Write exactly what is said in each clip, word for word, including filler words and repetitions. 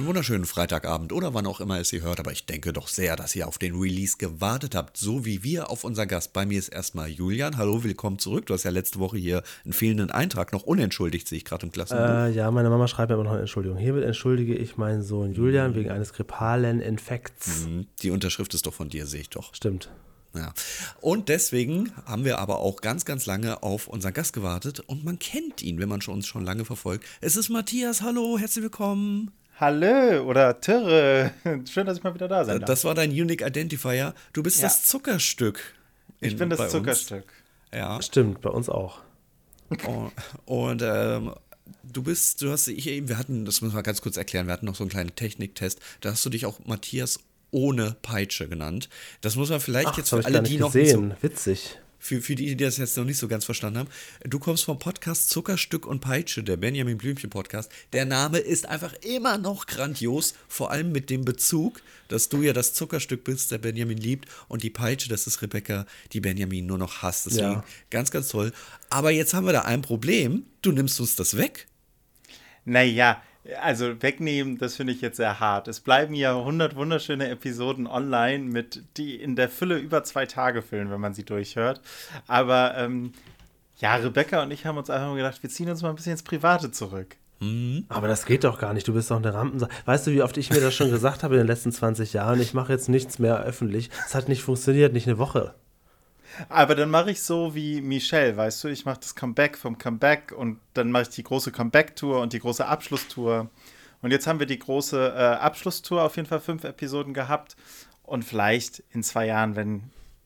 wunderschönen Freitagabend oder wann auch immer es ihr hört, aber ich denke doch sehr, dass ihr auf den Release gewartet habt, so wie wir auf unseren Gast. Bei mir ist erstmal Julian. Hallo, willkommen zurück. Du hast ja letzte Woche hier einen fehlenden Eintrag noch unentschuldigt, sehe ich gerade im Klassenbuch. Äh, ja, meine Mama schreibt mir immer noch eine Entschuldigung. Hiermit entschuldige ich meinen Sohn Julian wegen eines grippalen Infekts. Die Unterschrift ist doch von dir, sehe ich doch. Stimmt. Ja. Und deswegen haben wir aber auch ganz, ganz lange auf unseren Gast gewartet und man kennt ihn, wenn man uns schon lange verfolgt. Es ist Matthias, hallo, herzlich willkommen. Hallo oder Türre, schön, dass ich mal wieder da sein darf. Das war dein Unique Identifier, du bist Ja. das Zuckerstück. In, Ich bin das bei Zuckerstück. Uns. Ja. Stimmt, bei uns auch. Und, und ähm, du bist, du hast dich eben, wir hatten, das müssen wir ganz kurz erklären, wir hatten noch so einen kleinen Techniktest, da hast du dich auch Matthias ohne Peitsche genannt. Das muss man vielleicht Ach, jetzt das für hab ich alle, gar die nicht noch gesehen. nicht so, Witzig. für, für die, die das jetzt noch nicht so ganz verstanden haben. Du kommst vom Podcast Zuckerstück und Peitsche, der Benjamin Blümchen Podcast. Der Name ist einfach immer noch grandios, vor allem mit dem Bezug, dass du ja das Zuckerstück bist, der Benjamin liebt, und die Peitsche, das ist Rebecca, die Benjamin nur noch hasst. Deswegen Ja. ganz, ganz toll. Aber jetzt haben wir da ein Problem. Du nimmst uns das weg. Naja, also wegnehmen, das finde ich jetzt sehr hart. Es bleiben ja hundert wunderschöne Episoden online, mit die in der Fülle über zwei Tage füllen, wenn man sie durchhört. Aber ähm, ja, Rebecca und ich haben uns einfach mal gedacht, wir ziehen uns mal ein bisschen ins Private zurück. Aber das geht doch gar nicht, du bist doch eine Rampensau. Weißt du, wie oft ich mir das schon gesagt habe in den letzten zwanzig Jahren? Ich mache jetzt nichts mehr öffentlich. Es hat nicht funktioniert, nicht eine Woche. Aber dann mache ich so wie Michelle, weißt du, ich mache das Comeback vom Comeback und dann mache ich die große Comeback-Tour und die große Abschlusstour. Und jetzt haben wir die große äh, Abschlusstour, auf jeden Fall fünf Episoden gehabt. Und vielleicht in zwei Jahren, wenn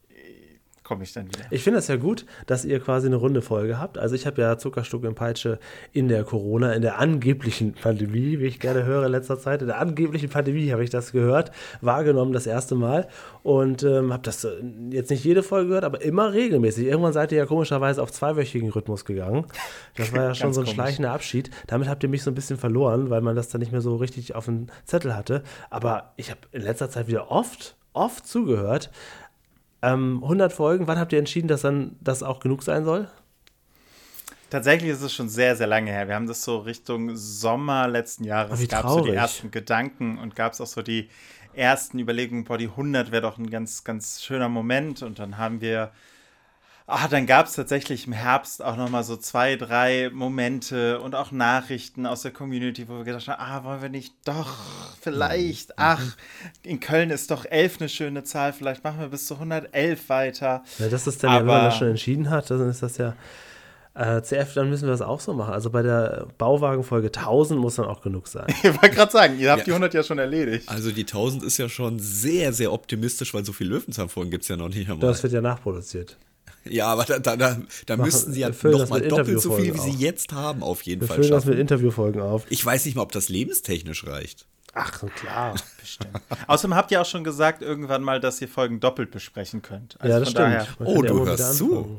komme ich dann wieder. Ich finde es ja gut, dass ihr quasi eine runde Folge habt. Also ich habe ja Zuckerstück und Peitsche in der Corona, in der angeblichen Pandemie, wie ich gerne höre in letzter Zeit, in der angeblichen Pandemie habe ich das gehört, wahrgenommen das erste Mal und ähm, habe das äh, jetzt nicht jede Folge gehört, aber immer regelmäßig. Irgendwann seid ihr ja komischerweise auf zweiwöchigen Rhythmus gegangen. Das war ja schon Ganz so ein komisch. schleichender Abschied. Damit habt ihr mich so ein bisschen verloren, weil man das dann nicht mehr so richtig auf dem Zettel hatte. Aber ich habe in letzter Zeit wieder oft, oft zugehört. Ähm, hundert Folgen, wann habt ihr entschieden, dass dann das auch genug sein soll? Tatsächlich ist es schon sehr, sehr lange her. Wir haben das so Richtung Sommer letzten Jahres, Ach, wie gab es so die traurig. ersten Gedanken und gab es auch so die ersten Überlegungen, boah, die hundert wäre doch ein ganz, ganz schöner Moment. Und dann haben wir, ah, dann gab es tatsächlich im Herbst auch nochmal so zwei, drei Momente und auch Nachrichten aus der Community, wo wir gedacht haben, ah, wollen wir nicht doch, vielleicht, ach, in Köln ist doch elf eine schöne Zahl, vielleicht machen wir bis zu hundertelf weiter. Ja, das ist dann ja, wenn man Aber- das schon entschieden hat, dann ist das ja äh, C F, dann müssen wir das auch so machen. Also bei der Bauwagenfolge tausend muss dann auch genug sein. Ich wollte gerade sagen, ihr habt Ja. die hundert ja schon erledigt. Also die tausend ist ja schon sehr, sehr optimistisch, weil so viele Löwenzahnfolgen gibt es ja noch nicht einmal. Das wird ja nachproduziert. Ja, aber da, da, da, da Machen- müssten sie ja füllen das noch mal mit doppelt so viel, wie Interviewfolgen sie auf. jetzt haben, auf jeden Wir Fall füllen das mit schaffen. Interviewfolgen auf. Ich weiß nicht mal, ob das lebenstechnisch reicht. Ach, so klar. Bestimmt. Außerdem habt ihr auch schon gesagt, irgendwann mal, dass ihr Folgen doppelt besprechen könnt. Also Ja, das von stimmt. daher, Man Oh, kann ja du immer hörst wieder zu. anfangen.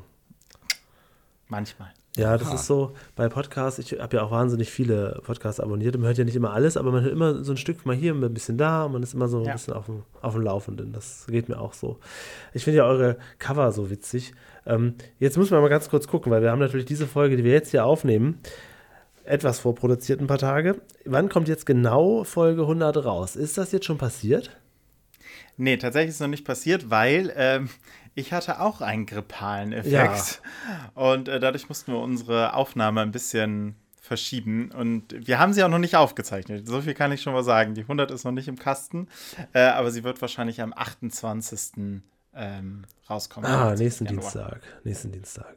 manchmal. Ja, das Aha. ist so, bei Podcasts, ich habe ja auch wahnsinnig viele Podcasts abonniert. Man hört ja nicht immer alles, aber man hört immer so ein Stück mal hier, ein bisschen da und man ist immer so ein Ja. bisschen auf dem, auf dem Laufenden. Das geht mir auch so. Ich finde ja eure Cover so witzig. Ähm, jetzt müssen wir mal ganz kurz gucken, weil wir haben natürlich diese Folge, die wir jetzt hier aufnehmen, etwas vorproduziert ein paar Tage. Wann kommt jetzt genau Folge hundert raus? Ist das jetzt schon passiert? Nee, tatsächlich ist es noch nicht passiert, weil ähm, ich hatte auch einen grippalen Effekt. Ja. Und äh, dadurch mussten wir unsere Aufnahme ein bisschen verschieben. Und wir haben sie auch noch nicht aufgezeichnet. So viel kann ich schon mal sagen. Die hundert ist noch nicht im Kasten, äh, aber sie wird wahrscheinlich am achtundzwanzigsten Ähm, rauskommen. Ah, am nächsten Januar. Dienstag. Nächsten Dienstag.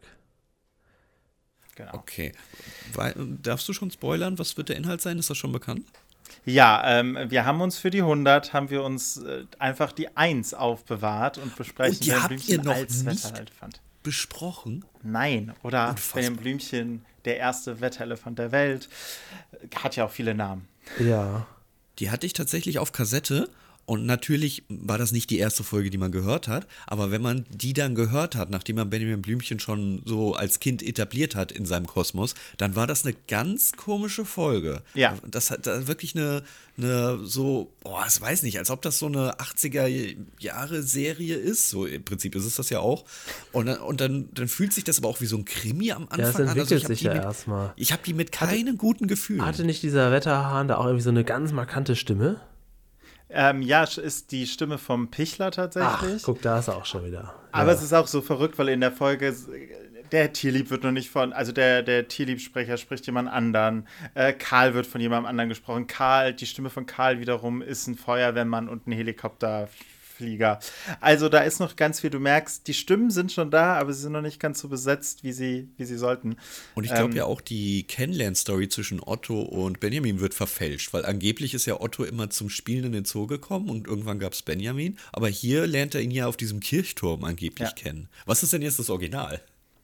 Genau. Okay. Weil, darfst du schon spoilern? Was wird der Inhalt sein? Ist das schon bekannt? Ja, ähm, wir haben uns für die hundert, haben wir uns äh, einfach die eins aufbewahrt und besprechen Und die Benjamin habt Blümchen ihr noch als nicht? Wetterelefant. Besprochen? Nein, oder Unfassbar. Benjamin Blümchen, der erste Wetterelefant der Welt, hat ja auch viele Namen. Ja. Die hatte ich tatsächlich auf Kassette Und natürlich war das nicht die erste Folge, die man gehört hat, aber wenn man die dann gehört hat, nachdem man Benjamin Blümchen schon so als Kind etabliert hat in seinem Kosmos, dann war das eine ganz komische Folge. Ja. Das hat da wirklich eine, eine so, boah, ich weiß nicht, als ob das so eine achtziger-Jahre-Serie ist. So im Prinzip ist es das ja auch. Und, dann- und dann, dann fühlt sich das aber auch wie so ein Krimi am Anfang Ja, es an. Also entwickelt ich hab sich die ja mit, erstmal. Ich habe die mit keinen guten Gefühlen. Hatte nicht dieser Wetterhahn da auch irgendwie so eine ganz markante Stimme? Ähm, ja, ist die Stimme vom Pichler Ach, tatsächlich. guck, da ist er auch schon wieder. Aber ja. es ist auch so verrückt, weil in der Folge der Tierlieb wird noch nicht von, also der, der Tierlieb-Sprecher spricht jemand anderen. Äh, Karl wird von jemandem anderen gesprochen. Karl, die Stimme von Karl wiederum ist ein Feuerwehrmann und ein Helikopterflieger. Also da ist noch ganz viel, du merkst, die Stimmen sind schon da, aber sie sind noch nicht ganz so besetzt, wie sie, wie sie sollten. Und ich glaube Ähm, ja auch, die Kennenlern-Story zwischen Otto und Benjamin wird verfälscht, weil angeblich ist ja Otto immer zum Spielen in den Zoo gekommen und irgendwann gab es Benjamin. Aber hier lernt er ihn ja auf diesem Kirchturm angeblich Ja. kennen. Was ist denn jetzt das Original?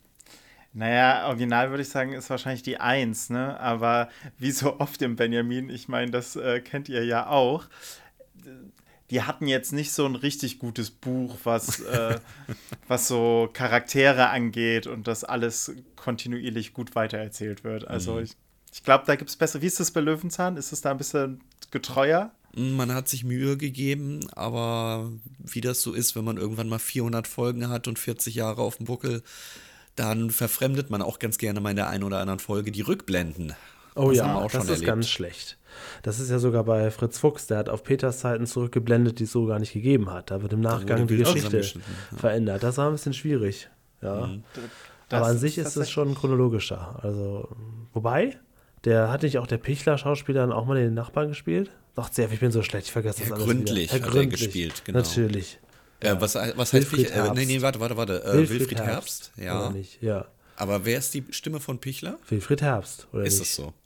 Naja, original würde ich sagen, ist wahrscheinlich die Eins, ne? Aber wie so oft im Benjamin, ich meine, das äh, kennt ihr ja auch, die hatten jetzt nicht so ein richtig gutes Buch, was, äh, was so Charaktere angeht und das alles kontinuierlich gut weitererzählt wird. Also ich, ich glaube, da gibt es besser. Wie ist das bei Löwenzahn? Ist es da ein bisschen getreuer? Man hat sich Mühe gegeben, aber wie das so ist, wenn man irgendwann mal vierhundert Folgen hat und vierzig Jahre auf dem Buckel, dann verfremdet man auch ganz gerne mal in der einen oder anderen Folge die Rückblenden. Oh Das ja, haben wir auch das schon ist erlebt. ganz schlecht. Das ist ja sogar bei Fritz Fuchs, der hat auf Peters Zeiten zurückgeblendet, die es so gar nicht gegeben hat. Da wird im Nachgang wurde die wild Geschichte zusammengeschnitten, ja. verändert. Das war ein bisschen schwierig. Ja. Das Aber an sich ist es tatsächlich- schon chronologischer. Also, wobei, der hat nicht auch der Pichler-Schauspieler dann auch mal den Nachbarn gespielt? Doch, sehr, ich bin so schlecht, ich vergesse das Herr alles Gründlich wieder. hat er gespielt, genau. Natürlich. Äh, was, was heißt Wilfried Pichler? Äh, nee, nee, Herbst. warte, warte, warte. Äh, Wilfried, Herbst. Ja. Oder nicht? Ja. Aber wer ist die Stimme von Pichler? Wilfried Herbst, oder Ist nicht? das so?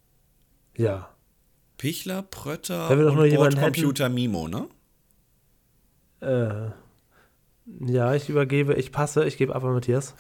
Ja. Pichler, Prötter Wenn wir doch und nur jemanden Bordcomputer Mimo, ne? Äh, ja, ich übergebe, ich passe, ich gebe ab an Matthias.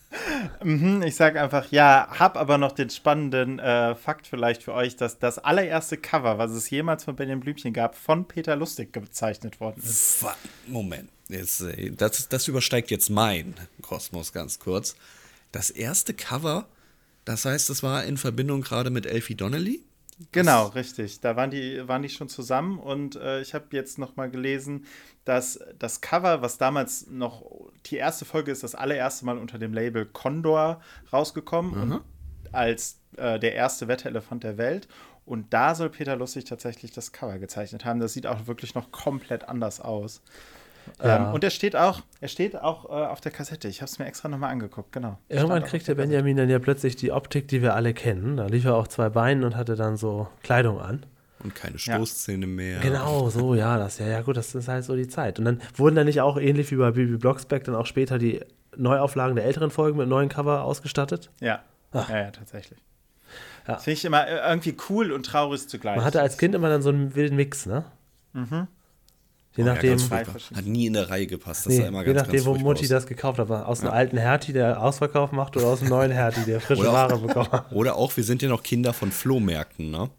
Mhm, ich sage einfach, ja, hab aber noch den spannenden äh, Fakt vielleicht für euch, dass das allererste Cover, was es jemals von Benjamin Blümchen gab, von Peter Lustig gezeichnet worden ist. Wa- Moment, jetzt, äh, das, das übersteigt jetzt mein Kosmos ganz kurz. Das erste Cover, das heißt, das war in Verbindung gerade mit Elfie Donnelly? Genau, richtig. Da waren die, waren die schon zusammen und äh, ich habe jetzt noch mal gelesen, dass das Cover, was damals noch die erste Folge ist, das allererste Mal unter dem Label Condor rausgekommen und als äh, der erste Wetterelefant der Welt. Und da soll Peter Lustig tatsächlich das Cover gezeichnet haben. Das sieht auch wirklich noch komplett anders aus. Ja. Ähm, und er steht auch, er steht auch äh, auf der Kassette. Ich habe es mir extra noch mal angeguckt, genau. Irgendwann Stand auch kriegt auf der Kassette. Benjamin dann ja plötzlich die Optik, die wir alle kennen. Da lief er auf zwei Beinen und hatte dann so Kleidung an. Und keine Stoßzähne mehr. Genau, so, ja, das ja, ja gut, das ist halt so die Zeit. Und dann wurden dann nicht auch ähnlich wie bei Bibi Blocksberg dann auch später die Neuauflagen der älteren Folgen mit neuen Cover ausgestattet? Ja. Ach. ja, ja, tatsächlich. Ja. Das finde ich immer äh, irgendwie cool und traurig zugleich. Man hatte als Kind immer dann so einen wilden Mix, ne? Mhm. Je Oh, ja, nachdem, ganz Zwei furchtbar. verschiedene. Hat nie in der Reihe gepasst. Das nee, sah immer je ganz, nachdem ganz wo furchtbar Mutti aus. das gekauft hat. Aus einem alten Hertie, der Ausverkauf macht, oder aus einem neuen Hertie, der frische Oder auch- Ware bekommen hat. Oder auch, wir sind ja noch Kinder von Flohmärkten, ne?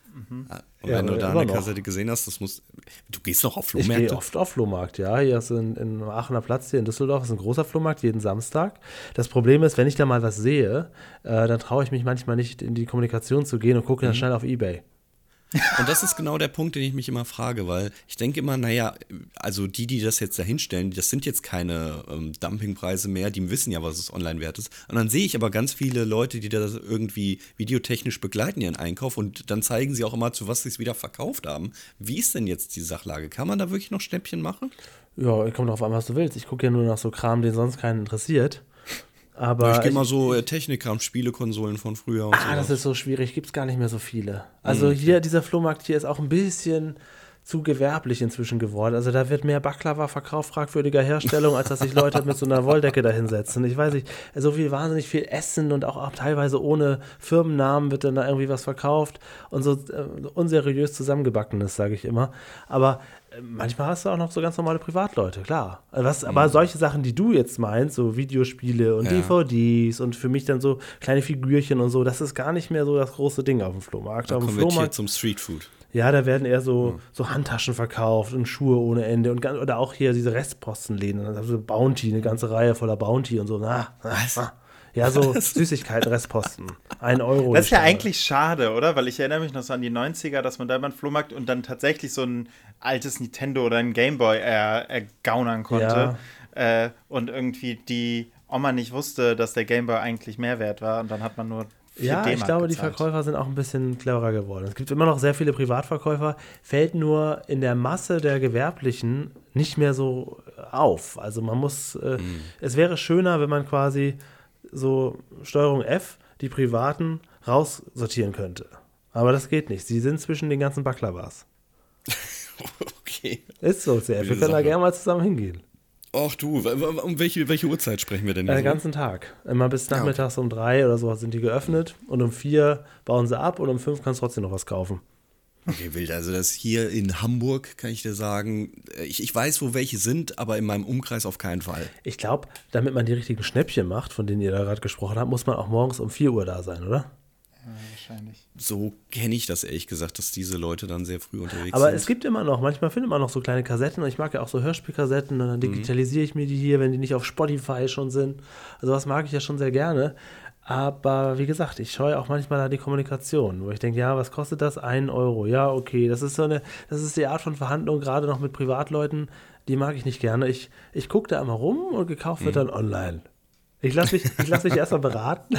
Und Ja, wenn du aber da immer eine noch. Kassette gesehen hast, das muss. Du gehst noch auf Ich Flohmärkte? gehe oft auf Flohmarkt, ja. Hier ist in, in Aachener Platz, hier in Düsseldorf, ist ein großer Flohmarkt, jeden Samstag. Das Problem ist, wenn ich da mal was sehe, äh, dann traue ich mich manchmal nicht in die Kommunikation zu gehen und gucke Mhm. dann schnell auf Ebay. Und das ist genau der Punkt, den ich mich immer frage, weil ich denke immer, naja, also die, die das jetzt da hinstellen, das sind jetzt keine ähm, Dumpingpreise mehr, die wissen ja, was es online wert ist. Und dann sehe ich aber ganz viele Leute, die das irgendwie videotechnisch begleiten, ihren Einkauf, und dann zeigen sie auch immer, zu was sie es wieder verkauft haben. Wie ist denn jetzt die Sachlage? Kann man da wirklich noch Schnäppchen machen? Ja, kommt drauf an, was du willst. Ich gucke ja nur nach so Kram, den sonst keinen interessiert. Aber ich gehe mal so äh, Technikkram, Spielekonsolen von früher und Ah, so. das ist so schwierig, gibt es gar nicht mehr so viele. Also hier, dieser Flohmarkt hier ist auch ein bisschen zu gewerblich inzwischen geworden. Also da wird mehr Baklava verkauft, fragwürdiger Herstellung, als dass sich Leute mit so einer Wolldecke da hinsetzen. Ich weiß nicht, so viel, wahnsinnig viel Essen und auch, auch teilweise ohne Firmennamen wird dann da irgendwie was verkauft und so äh, unseriös zusammengebackenes, sage ich immer. Aber äh, manchmal hast du auch noch so ganz normale Privatleute, klar. Also was, aber solche Sachen, die du jetzt meinst, so Videospiele und Ja. D V Ds und für mich dann so kleine Figürchen und so, das ist gar nicht mehr so das große Ding auf dem Flohmarkt. Da auf dem konvertiert Flohmarkt zum Streetfood. Ja, da werden eher so, so Handtaschen verkauft und Schuhe ohne Ende und ganz, oder auch hier diese Restpostenläden, also Bounty, eine ganze Reihe voller Bounty und so. Na, na, Was? na. Ja, so Süßigkeiten, Restposten. Ein Euro. Das ist die ja Stange. eigentlich schade, oder? Weil ich erinnere mich noch so an die neunziger, dass man da beim Flohmarkt und dann tatsächlich so ein altes Nintendo oder ein Gameboy er, ergaunern konnte. Ja. Äh, und irgendwie die Oma nicht wusste, dass der Gameboy eigentlich mehr wert war. Und dann hat man nur vier Ja, D-Mark ich glaube, gezahlt. die Verkäufer sind auch ein bisschen cleverer geworden. Es gibt immer noch sehr viele Privatverkäufer, fällt nur in der Masse der Gewerblichen nicht mehr so auf. Also man muss, äh, mhm. es wäre schöner, wenn man quasi so Steuerung F die Privaten raussortieren könnte. Aber das geht nicht. Sie sind zwischen den ganzen Baklava's. Okay. Ist so sehr. Wir können da gerne mal zusammen hingehen. Ach du, um welche, welche Uhrzeit sprechen wir denn hier? Den so? ganzen Tag. Immer bis nachmittags um drei oder so sind die geöffnet und um vier bauen sie ab und um fünf kannst du trotzdem noch was kaufen. Okay, wild. Also das hier in Hamburg, kann ich dir sagen, ich, ich weiß, wo welche sind, aber in meinem Umkreis auf keinen Fall. Ich glaube, damit man die richtigen Schnäppchen macht, von denen ihr da gerade gesprochen habt, muss man auch morgens um vier Uhr da sein, oder? Ja, wahrscheinlich. So kenne ich das ehrlich gesagt, dass diese Leute dann sehr früh unterwegs Aber sind. es gibt immer noch, manchmal findet man noch so kleine Kassetten und ich mag ja auch so Hörspielkassetten und dann digitalisiere ich mir die hier, wenn die nicht auf Spotify schon sind. Also was mag ich ja schon sehr gerne. Aber wie gesagt, ich scheue auch manchmal da die Kommunikation, wo ich denke, ja, was kostet das? Ein Euro. Ja, okay. Das ist so eine, das ist die Art von Verhandlung, gerade noch mit Privatleuten, die mag ich nicht gerne. Ich, ich gucke da immer rum und gekauft wird dann online. Ich lasse mich, ich lass mich erstmal beraten.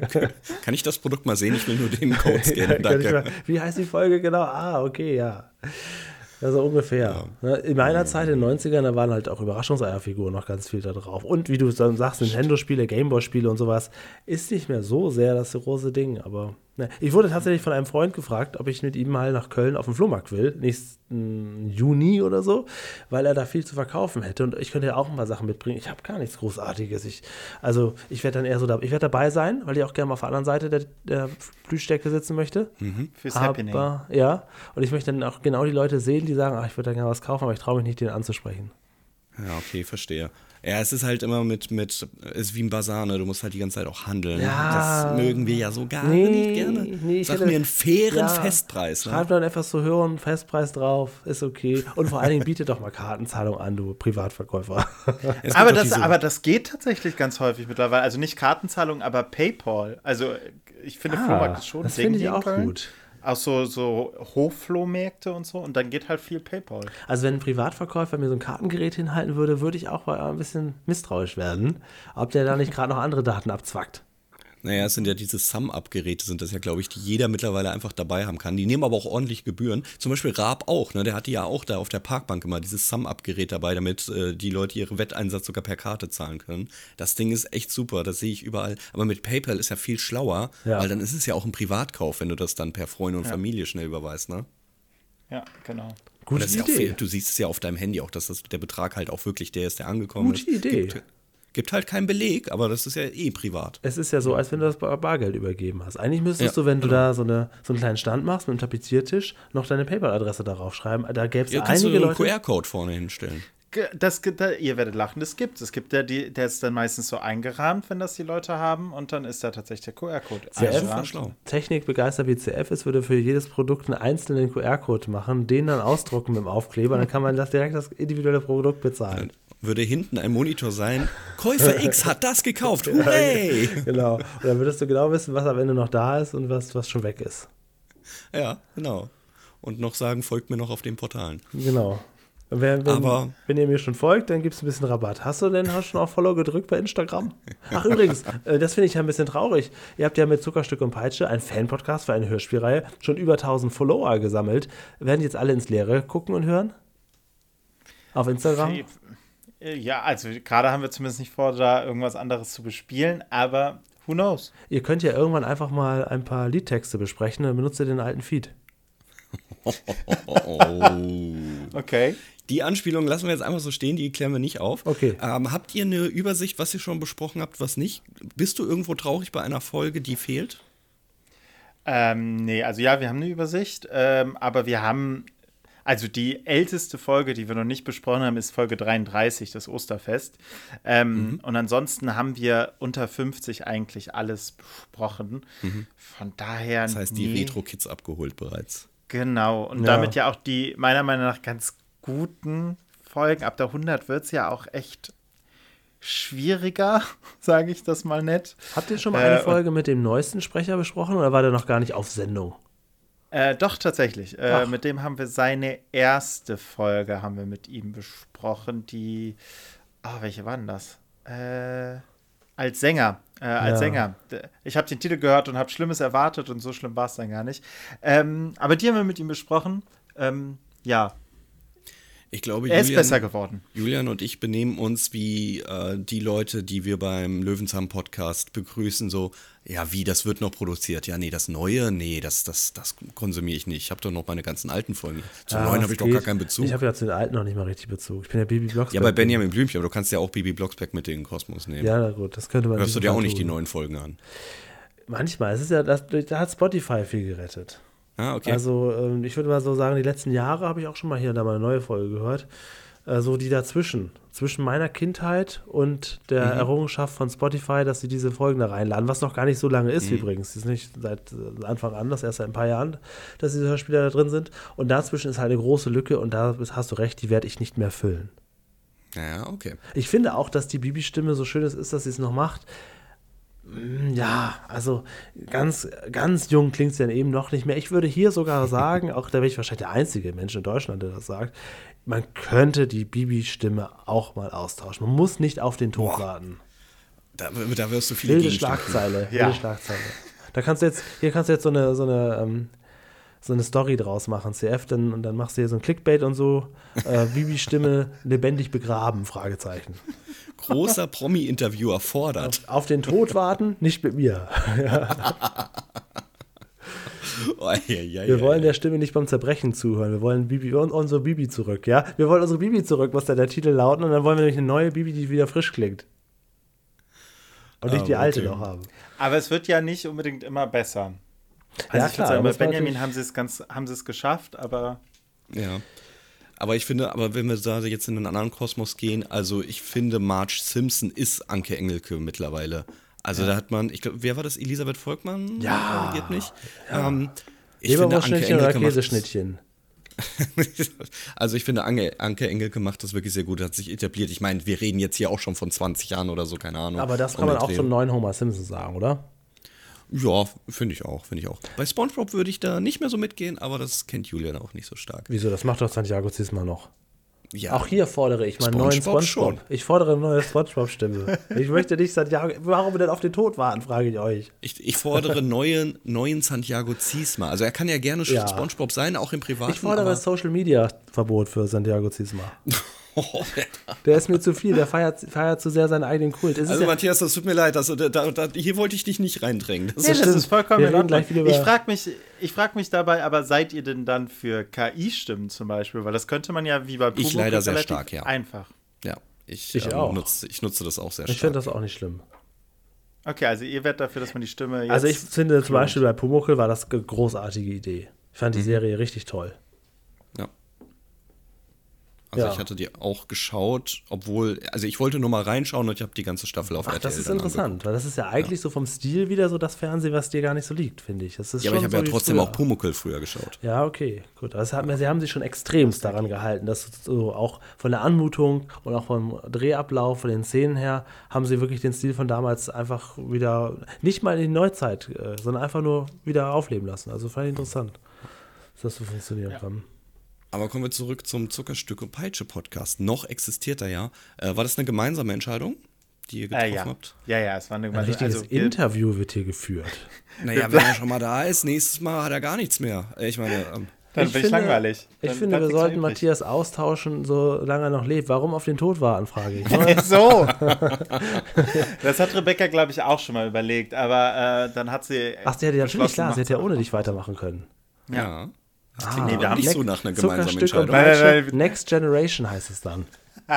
Kann ich das Produkt mal sehen? Ich will nur den Code scannen. Ja, Danke. mal, wie heißt die Folge genau? Ah, okay, ja. Also ungefähr. Ja. In meiner Zeit in den neunzigern, da waren halt auch Überraschungseierfiguren noch ganz viel da drauf. Und wie du dann sagst, Nintendo-Spiele, Gameboy-Spiele und sowas, ist nicht mehr so sehr das große Ding. Aber ne. Ich wurde tatsächlich von einem Freund gefragt, ob ich mit ihm mal nach Köln auf den Flohmarkt will, nächsten Juni oder so, weil er da viel zu verkaufen hätte. Und ich könnte ja auch ein paar Sachen mitbringen. Ich habe gar nichts Großartiges. Ich, also ich werde dann eher so da, ich werde dabei sein, weil ich auch gerne mal auf der anderen Seite der, der Plüschdecke sitzen möchte. Mhm. Fürs aber, Happening. Ja, und ich möchte dann auch genau die Leute sehen, die sagen, ach, ich würde da gerne was kaufen, aber ich traue mich nicht, den anzusprechen. Ja, okay, verstehe. Ja, es ist halt immer mit, mit, es ist wie ein Basar, ne? Du musst halt die ganze Zeit auch handeln. Ja. Das mögen wir ja so gar Nee, nicht gerne. nee, ich Sag hätte- mir einen fairen Ja. Festpreis. Ne? Schreib dann etwas zu hören, Festpreis drauf, ist okay. Und vor allen Dingen bietet doch mal Kartenzahlung an, du Privatverkäufer. Es gibt Aber doch das, diese- aber das geht tatsächlich ganz häufig mittlerweile. Also nicht Kartenzahlung, aber PayPal. Also ich finde, Flohmarkt ist schon ein Ah, das Ding finde ich hier in auch Köln. gut. Auch so, so Hochflohmärkte und so. Und dann geht halt viel PayPal. Also wenn ein Privatverkäufer mir so ein Kartengerät hinhalten würde, würde ich auch mal ein bisschen misstrauisch werden, ob der da nicht gerade noch andere Daten abzwackt. Naja, es sind ja diese Sum-Up-Geräte, sind das ja, glaube ich, die jeder mittlerweile einfach dabei haben kann. Die nehmen aber auch ordentlich Gebühren. Zum Beispiel Raab auch, ne? Der hatte ja auch da auf der Parkbank immer dieses Sum-Up-Gerät dabei, damit äh, die Leute ihre Wetteinsatz sogar per Karte zahlen können. Das Ding ist echt super, das sehe ich überall. Aber mit PayPal ist ja viel schlauer, Ja. weil dann ist es ja auch ein Privatkauf, wenn du das dann per Freunde und Familie schnell überweist, ne? Ja, genau. Und Gute das ist ja auch Idee. viel, du siehst es ja auf deinem Handy auch, dass das, der Betrag halt auch wirklich der ist, der angekommen Gute ist. Idee. Gibt, gibt halt keinen Beleg, aber das ist ja eh privat. Es ist ja so, als wenn du das Bar- Bargeld übergeben hast. Eigentlich müsstest Ja, du, wenn du genau. da so, eine, so einen kleinen Stand machst mit einem Tapeziertisch, noch deine PayPal-Adresse darauf schreiben. Da gäbe es Ja, kannst einige du einen Leute. Q R-Code vorne hinstellen. Ge- Das, ge- da, ihr werdet lachen, das gibt es. Es gibt ja die, der ist dann meistens so eingerahmt, wenn das die Leute haben. Und dann ist da tatsächlich der Q R-Code C F war eingerahmt. schlau. Technik begeistert wie C F ist, würde für jedes Produkt einen einzelnen Q R-Code machen, den dann ausdrucken mit dem Aufkleber, dann kann man das direkt das individuelle Produkt bezahlen. Würde hinten ein Monitor sein. Käufer X hat das gekauft. Hooray! Genau. Und dann würdest du genau wissen, was am Ende noch da ist und was, was schon weg ist. Ja, genau. Und noch sagen, folgt mir noch auf den Portalen. Genau. Und wenn, wenn, Aber- wenn ihr mir schon folgt, dann gibt es ein bisschen Rabatt. Hast du denn hast du schon auf Follow gedrückt bei Instagram? Ach, übrigens, äh, das finde ich ja ein bisschen traurig. Ihr habt ja mit Zuckerstück und Peitsche, ein Fan-Podcast für eine Hörspielreihe, schon über tausend Follower gesammelt. Werden jetzt alle ins Leere gucken und hören? Auf Instagram? Ja, also gerade haben wir zumindest nicht vor, da irgendwas anderes zu bespielen, aber who knows? Ihr könnt ja irgendwann einfach mal ein paar Liedtexte besprechen, dann benutzt ihr den alten Feed. Oh. Okay. Die Anspielung lassen wir jetzt einfach so stehen, die klären wir nicht auf. Okay. Ähm, habt ihr eine Übersicht, was ihr schon besprochen habt, was nicht? Bist du irgendwo traurig bei einer Folge, die fehlt? Ähm, nee, also ja, wir haben eine Übersicht, ähm, aber wir haben, also die älteste Folge, die wir noch nicht besprochen haben, ist Folge dreiunddreißig, das Osterfest. Ähm, Mhm. Und ansonsten haben wir unter fünfzig eigentlich alles besprochen. Von daher. Das heißt, die nee. Retro-Kids abgeholt bereits. Genau, und Ja. damit ja auch die meiner Meinung nach ganz guten Folgen. Ab der hundert wird es ja auch echt schwieriger, sage ich das mal nett. Habt ihr schon mal Äh, eine Folge mit dem neuesten Sprecher besprochen oder war der noch gar nicht auf Sendung? Äh, doch, tatsächlich. Äh, Ach. mit dem haben wir seine erste Folge haben wir mit ihm besprochen, die, ah, welche war denn das? Äh, als Sänger. Äh, als Ja. Sänger. D- Ich habe den Titel gehört und habe Schlimmes erwartet und so schlimm war es dann gar nicht. Ähm, aber die haben wir mit ihm besprochen. Ähm, ja, Ich glaube, er ist Julian, besser geworden. Julian und ich benehmen uns wie äh, die Leute, die wir beim Löwenzahn-Podcast begrüßen, so, ja, wie, das wird noch produziert? Ja, nee, das Neue, nee, das, das, das konsumiere ich nicht. Ich habe doch noch meine ganzen alten Folgen. Zu Ja, neuen das habe ich doch geht. gar keinen Bezug. Ich habe ja zu den alten noch nicht mal richtig Bezug. Ich bin ja Bibi Blocksberg. Ja, bei Benjamin Blümchen, aber du kannst ja auch Bibi Blocksberg mit in den Kosmos nehmen. Ja, na gut, das könnte man Hörst du in dir diesem auch Fall nicht die tun. neuen Folgen an? Manchmal, es ist ja, das, da hat Spotify viel gerettet. Ah, okay. Also, ähm, ich würde mal so sagen, die letzten Jahre habe ich auch schon mal hier und da mal eine neue Folge gehört. Äh, so die dazwischen. Zwischen meiner Kindheit und der Mhm. Errungenschaft von Spotify, dass sie diese Folgen da reinladen, was noch gar nicht so lange ist Mhm. übrigens. Das ist nicht seit äh, Anfang an, das ist erst seit ein paar Jahren, dass diese Hörspiele da drin sind. Und dazwischen ist halt eine große Lücke und da hast du recht, die werde ich nicht mehr füllen. Ja, okay. Ich finde auch, dass die Bibi-Stimme so schön ist, dass sie es noch macht. Mm, Ja, also ganz, ganz jung klingt sie dann eben noch nicht mehr. Ich würde hier sogar sagen, auch da bin ich wahrscheinlich der einzige Mensch in Deutschland, der das sagt, man könnte die Bibi-Stimme auch mal austauschen. Man muss nicht auf den Tod Boah. warten. Da, da wirst du viele Wilde Gegenstimmen kriegen. Schlagzeile, Ja. wilde Schlagzeile. Da kannst du jetzt, hier kannst du jetzt so eine, so eine, ähm, so eine Story draus machen, C F, dann, und dann machst du hier so ein Clickbait und so, äh, Bibi-Stimme lebendig begraben, Fragezeichen. Großer Promi-Interviewer fordert. Auf den Tod warten, nicht mit mir. Oh, ja, ja, Wir ja, wollen ja. der Stimme nicht beim Zerbrechen zuhören. Wir wollen Bibi und unsere Bibi zurück, ja? Wir wollen unsere Bibi zurück, was da der Titel lauten, und dann wollen wir nämlich eine neue Bibi, die wieder frisch klingt. Und nicht Ah, die alte okay. noch haben. Aber es wird ja nicht unbedingt immer besser. Also Ja, ich klar, würde sagen, aber bei es war Benjamin natürlich- haben sie es ganz, haben sie es geschafft, aber Ja. Aber ich finde, aber wenn wir da jetzt in einen anderen Kosmos gehen, also ich finde, Marge Simpson ist Anke Engelke mittlerweile. Also da hat man, ich glaube, wer war das? Elisabeth Volkmann? Ja. Korrigiert mich. Ähm, ich finde, Anke Leberwurstschnittchen oder Engelke macht, Käseschnittchen? also ich finde, Anke, Anke Engelke macht das wirklich sehr gut, hat sich etabliert. Ich meine, wir reden jetzt hier auch schon von zwanzig Jahren oder so, keine Ahnung. Aber das kann Um man den auch Dreh. zum neuen Homer Simpson sagen, oder? Ja, finde ich auch, finde ich auch. Bei SpongeBob würde ich da nicht mehr so mitgehen, aber das kennt Julian auch nicht so stark. Wieso? Das macht doch Santiago Ziesmer noch. Ja. Auch hier fordere ich meinen neuen SpongeBob SpongeBob. schon. Ich fordere eine neue SpongeBob-Stimme. Ich möchte nicht Santiago. Warum denn auf den Tod warten, frage ich euch. Ich, ich fordere neuen, neuen Santiago Ziesmer. Also er kann ja gerne Ja. SpongeBob sein, auch im Privaten. Ich fordere aber das Social-Media-Verbot für Santiago Ziesmer. Der ist mir zu viel, der feiert, feiert zu sehr seinen eigenen Kult. Es ist Also ja, Matthias, das tut mir leid. Also, da, da, da, hier wollte ich dich nicht reindrängen. Das nee, ist, das stimmt. ist vollkommen Wir in reden Ordnung. gleich wieder über- Ich frage mich, ich frag mich dabei, aber seid ihr denn dann für K I-Stimmen zum Beispiel? Weil das könnte man ja wie bei Pumuckl Ich leider sehr relativ stark, ja. einfach. ja, ich, Ich ähm, auch. Nutze, ich nutze das auch sehr ich stark. finde das auch nicht schlimm. Okay, also ihr werdet dafür, dass man die Stimme jetzt Also ich finde zum klont. Beispiel bei Pumuckl war das eine großartige Idee. Ich fand die Serie richtig toll. Ja. Also Ja. ich hatte die auch geschaut, obwohl, also ich wollte nur mal reinschauen und ich habe die ganze Staffel auf Ach, R T L das ist dann interessant, weil das ist ja eigentlich so vom Stil wieder so das Fernsehen, was dir gar nicht so liegt, finde ich. Das ist angeguckt. Ja, aber ich schon habe so ja wie trotzdem früher. auch Pumuckl früher geschaut. Ja, okay, gut. Also hat, sie haben sich schon extremst daran gehalten, dass so auch von der Anmutung und auch vom Drehablauf, von den Szenen her, haben sie wirklich den Stil von damals einfach wieder, nicht mal in die Neuzeit, äh, sondern einfach nur wieder aufleben lassen. Also fand ich interessant, dass das so funktionieren kann. Aber kommen wir zurück zum Zuckerstück und Peitsche Podcast. Noch existiert er ja. Äh, war das eine gemeinsame Entscheidung, die ihr getroffen Äh, ja. habt? ja, ja, es war eine Ein also, richtiges also, wir- Interview wird hier geführt. Naja, wenn er schon mal da ist, nächstes Mal hat er gar nichts mehr. Ich meine, ähm, Dann Ich bin ich finde- langweilig. Ich Dann finde, bleibt wir nichts sollten mehr übrig. Matthias austauschen, solange er noch lebt. Warum auf den Tod warten, frage ich. So. Das hat Rebecca, glaube ich, auch schon mal überlegt, aber äh, dann hat sie. Ach, sie hätte ja natürlich beschlossen, klar, sie hätte ja macht's ohne einfach. dich weitermachen können. ja. Das Ah, klingt nee, wir aber haben nicht Neck- so nach einer gemeinsamen Zuckerstück und Entscheidung. Nein, Peitsche. nein, nein. Next Generation heißt es dann.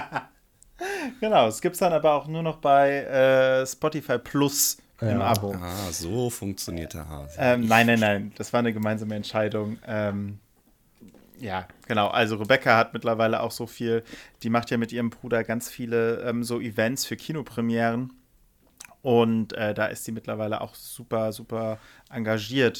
Genau, es gibt es dann aber auch nur noch bei äh, Spotify Plus im Ja. Abo. Ah, so funktioniert der Hase. Ähm, nein, nein, nein, das war eine gemeinsame Entscheidung. Ähm, ja, genau. Also Rebecca hat mittlerweile auch so viel, die macht ja mit ihrem Bruder ganz viele ähm, so Events für Kinopremieren. Und äh, da ist sie mittlerweile auch super, super engagiert.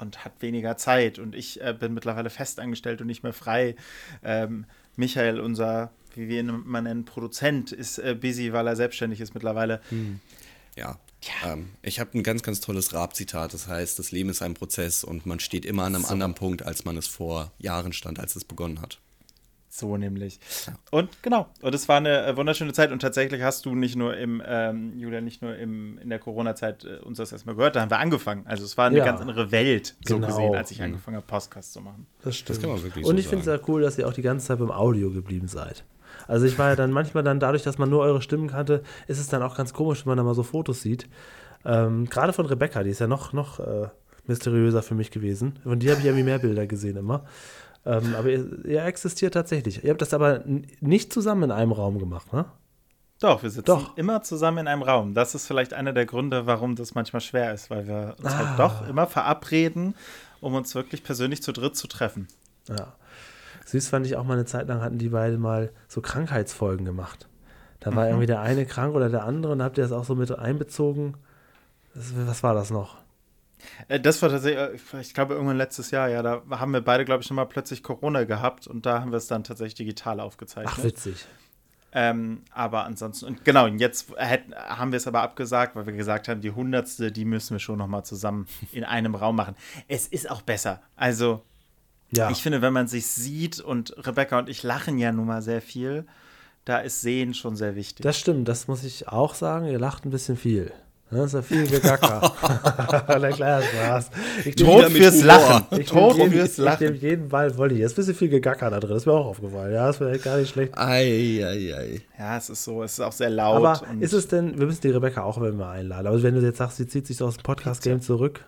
und hat weniger Zeit. Und ich äh, bin mittlerweile festangestellt und nicht mehr frei. Ähm, Michael, unser, wie wir ihn immer nennen, Produzent, ist äh, busy, weil er selbstständig ist mittlerweile. Hm. Ja, ja. Ähm, ich habe ein ganz, ganz tolles Raab-Zitat. Das heißt, das Leben ist ein Prozess und man steht immer an einem so. anderen Punkt, als man es vor Jahren stand, als es begonnen hat. So nämlich. Und genau, und es war eine wunderschöne Zeit und tatsächlich hast du nicht nur im, ähm, Julia, nicht nur im, in der Corona-Zeit äh, uns das erstmal gehört, da haben wir angefangen. Also es war eine ja. ganz andere Welt, so genau. gesehen, als ich mhm. angefangen habe, Podcasts zu machen. Das stimmt. Das kann man wirklich und so ich finde es ja cool, dass ihr auch die ganze Zeit beim Audio geblieben seid. Also ich war ja dann manchmal dann dadurch, dass man nur eure Stimmen kannte, ist es dann auch ganz komisch, wenn man da mal so Fotos sieht. Ähm, gerade von Rebecca, die ist ja noch, noch äh, mysteriöser für mich gewesen. Von dir habe ich irgendwie mehr Bilder gesehen immer. Ähm, aber ihr, ihr existiert tatsächlich. Ihr habt das aber n- nicht zusammen in einem Raum gemacht, ne? Doch, wir sitzen doch. immer zusammen in einem Raum. Das ist vielleicht einer der Gründe, warum das manchmal schwer ist, weil wir uns ah. halt doch immer verabreden, um uns wirklich persönlich zu dritt zu treffen. Ja. Süß fand ich auch mal eine Zeit lang, hatten die beiden mal so Krankheitsfolgen gemacht. Da war mhm. irgendwie der eine krank oder der andere und da habt ihr das auch so mit einbezogen. Das, was war das noch? Das war tatsächlich, ich glaube, irgendwann letztes Jahr, ja, da haben wir beide, glaube ich, nochmal plötzlich Corona gehabt und da haben wir es dann tatsächlich digital aufgezeichnet. Ach, witzig. Ähm, aber ansonsten, und genau, und jetzt hätten, haben wir es aber abgesagt, weil wir gesagt haben, die hundertste, die müssen wir schon nochmal zusammen in einem Raum machen. Es ist auch besser. Also, ja. ich finde, wenn man sich sieht und Rebecca und ich lachen ja nun mal sehr viel, da ist Sehen schon sehr wichtig. Das stimmt, das muss ich auch sagen, ihr lacht ein bisschen viel. Das ist ja viel Gegacker. Na klar, Spaß. Tot fürs Lachen. Ich Tot jeden, fürs Lachen. Ich nehme jeden Ball Volley. Jetzt ist ein bisschen viel Gegacker da drin. Das ist mir auch aufgefallen. Ja, das wäre gar nicht schlecht. Ei, ei, ei. Ja, es ist so. Es ist auch sehr laut. Aber und ist es denn, wir müssen die Rebecca auch immer einladen. Aber wenn du jetzt sagst, sie zieht sich so aus dem Podcast-Game zurück.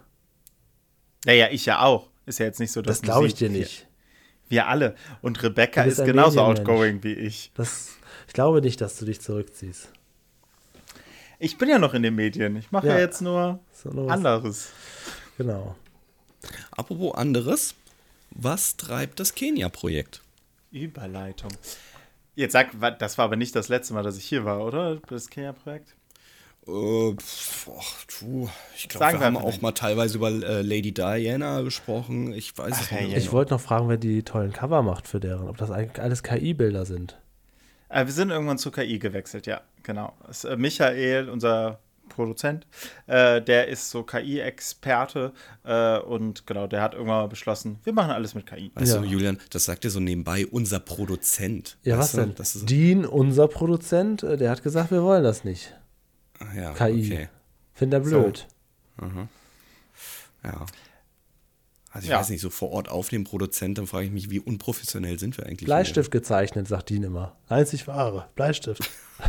Naja, ich ja auch. Ist ja jetzt nicht so, dass Das glaube ich dir nicht. Wir alle. Und Rebecca ist genauso outgoing wie ich. Das, ich glaube nicht, dass du dich zurückziehst. Ich bin ja noch in den Medien. Ich mache ja. ja jetzt nur so anderes. Genau. Apropos anderes, was treibt das Kenia-Projekt? Überleitung. Jetzt sag, das war aber nicht das letzte Mal, dass ich hier war, oder? Das Kenia-Projekt? Äh, pf, ach, du, ich glaube, wir, wir haben auch nicht. mal teilweise über äh, Lady Diana gesprochen. Ich weiß es nicht. Ich wollte noch fragen, wer die tollen Cover macht für deren. Ob das eigentlich alles K I-Bilder sind. Äh, wir sind irgendwann zu K I gewechselt, ja, genau. Das ist, äh, Michael, unser Produzent, äh, der ist so K I-Experte äh, und genau, der hat irgendwann mal beschlossen, wir machen alles mit K I. Weißt ja. du, Julian, das sagt dir so nebenbei, unser Produzent. Ja, weißt was denn? Das ist Dean, unser Produzent, der hat gesagt, wir wollen das nicht. Ach ja, K I. Okay. Findet er blöd. So. Mhm. Ja. Also ich ja. weiß nicht, so vor Ort aufnehmen, Produzent, dann frage ich mich, wie unprofessionell sind wir eigentlich? Bleistift hier? Gezeichnet, sagt Dean immer. Einzig wahre, Bleistift.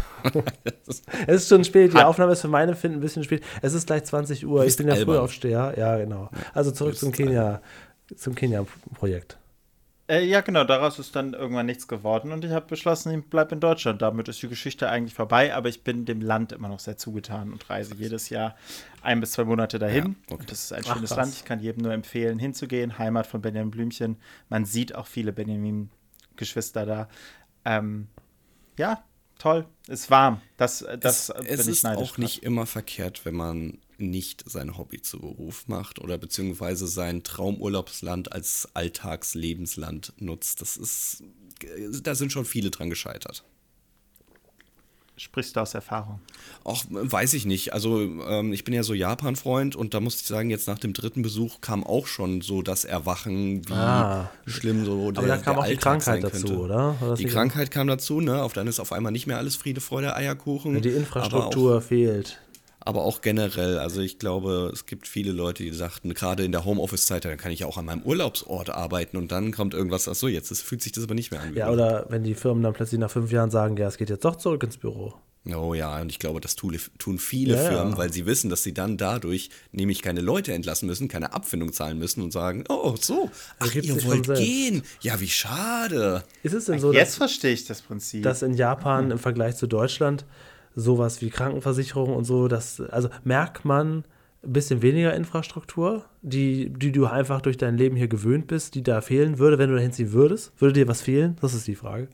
Es ist schon spät, die Aufnahme ist für meine Empfinden ein bisschen spät. Es ist gleich zwanzig Uhr, ich bin ja früh aufsteher. Ja, genau. Also zurück zum Kenia, zum Kenia-Projekt. Äh, ja, genau, daraus ist dann irgendwann nichts geworden und ich habe beschlossen, ich bleibe in Deutschland. Damit ist die Geschichte eigentlich vorbei, aber ich bin dem Land immer noch sehr zugetan und reise jedes Jahr ein bis zwei Monate dahin. Ja, okay. Und das ist ein Ach, schönes krass. Land. Ich kann jedem nur empfehlen, hinzugehen. Heimat von Benjamin Blümchen. Man sieht auch viele Benjamin-Geschwister da. Ähm, ja, toll. Ist warm. Das, das es, bin es ich ist neidisch auch nicht immer verkehrt, wenn man nicht sein Hobby zu Beruf macht oder beziehungsweise sein Traumurlaubsland als Alltagslebensland nutzt. Das ist, da sind schon viele dran gescheitert. Sprichst du aus Erfahrung? Auch weiß ich nicht. Also ähm, ich bin ja so Japan-Freund und da muss ich sagen, jetzt nach dem dritten Besuch kam auch schon so das Erwachen, wie ah. schlimm so der Aber da kam der auch die Krankheit dazu, oder? Die Krankheit kam dazu, ne? Auf dann ist auf einmal nicht mehr alles Friede, Freude, Eierkuchen. Ja, die Infrastruktur aber auch, fehlt. Aber auch generell, also ich glaube, es gibt viele Leute, die sagten, gerade in der Homeoffice-Zeit, dann kann ich ja auch an meinem Urlaubsort arbeiten und dann kommt irgendwas, ach so, jetzt ist, fühlt sich das aber nicht mehr an. Ja, oder wenn die Firmen dann plötzlich nach fünf Jahren sagen, ja, es geht jetzt doch zurück ins Büro. Oh ja, und ich glaube, das tun, tun viele ja, Firmen, ja. weil sie wissen, dass sie dann dadurch nämlich keine Leute entlassen müssen, keine Abfindung zahlen müssen und sagen, oh so, ach, ihr wollt gehen, ja, wie schade. Ist es denn so, Jetzt dass, verstehe ich das Prinzip. dass in Japan im Vergleich zu Deutschland sowas wie Krankenversicherung und so, dass, also merkt man ein bisschen weniger Infrastruktur, die, die du einfach durch dein Leben hier gewöhnt bist, die da fehlen würde, wenn du da hinziehen würdest? Würde dir was fehlen? Das ist die Frage.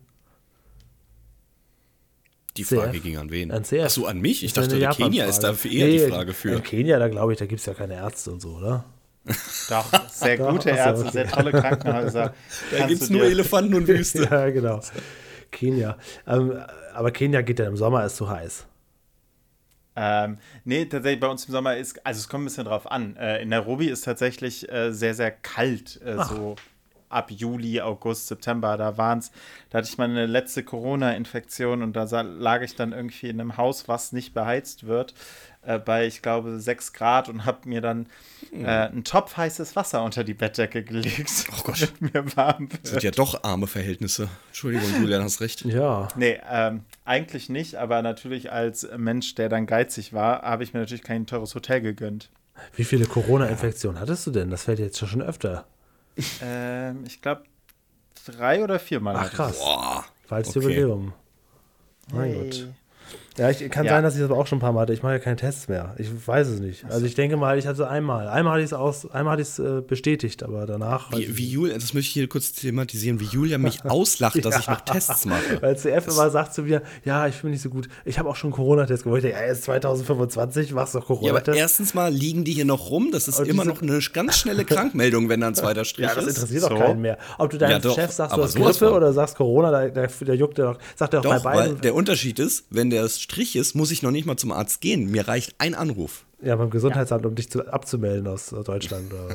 Die C F? Frage ging an wen? An C F. Achso, an mich? Ich das dachte, der Kenia ist da eher nee, die Frage für. In Kenia, da glaube ich, da gibt es ja keine Ärzte und so, oder? Doch, sehr Doch, gute achso, Ärzte, okay. sehr tolle Krankenhäuser. Da Kannst gibt es du nur dir- Elefanten und Wüste. Ja, genau. Kenia. Ähm, aber Kenia geht ja im Sommer, ist zu heiß. Ähm, nee, tatsächlich bei uns im Sommer ist, also es kommt ein bisschen drauf an. Äh, in Nairobi ist tatsächlich äh, sehr, sehr kalt, äh, so ab Juli, August, September, da waren es, da hatte ich meine letzte Corona-Infektion und da sa- lag ich dann irgendwie in einem Haus, was nicht beheizt wird, äh, bei, ich glaube, sechs Grad und habe mir dann äh, einen Topf heißes Wasser unter die Bettdecke gelegt, Oh Gott. damit mir warm Das wird. sind ja doch arme Verhältnisse. Entschuldigung, Julian, hast recht. Ja. Nee, ähm, eigentlich nicht, aber natürlich als Mensch, der dann geizig war, habe ich mir natürlich kein teures Hotel gegönnt. Wie viele Corona-Infektionen hattest du denn? Das fällt jetzt schon öfter. Ähm, ich glaube, drei oder viermal. Ach, hatte ich krass. Boah. Falls Okay. Jubiläum. Mein Hey. Gott. Ja, ich, kann Ja. sein, dass ich das aber auch schon ein paar Mal hatte. Ich mache ja keine Tests mehr. Ich weiß es nicht. Also ich denke mal, ich hatte einmal. Einmal hatte ich es aus, einmal hatte ich es äh, bestätigt, aber danach. Wie, wie Julia, das möchte ich hier kurz thematisieren, wie Julia mich auslacht, dass ich noch Tests mache. Weil C F immer sagt zu mir, ja, ich bin nicht so gut. Ich habe auch schon einen Corona-Test gemacht. Ich denke, ja, jetzt zwanzig fünfundzwanzig, machst du doch Ja, aber Corona-Test. erstens mal liegen die hier noch rum. Das ist Und immer diese- noch eine ganz schnelle Krankmeldung, wenn da ein zweiter Strich Ja, das ist. interessiert So. doch keinen mehr. Ob du deinem Ja, doch, Chef sagst, du aber hast sowas Grippe von. oder sagst Corona, der, der, der juckt der doch, sagt er auch Doch, bei weil beiden. der Unterschied ist, wenn der Strich ist, muss ich noch nicht mal zum Arzt gehen. Mir reicht ein Anruf. Ja, beim Gesundheitsamt, um dich zu, abzumelden aus äh, Deutschland. Oder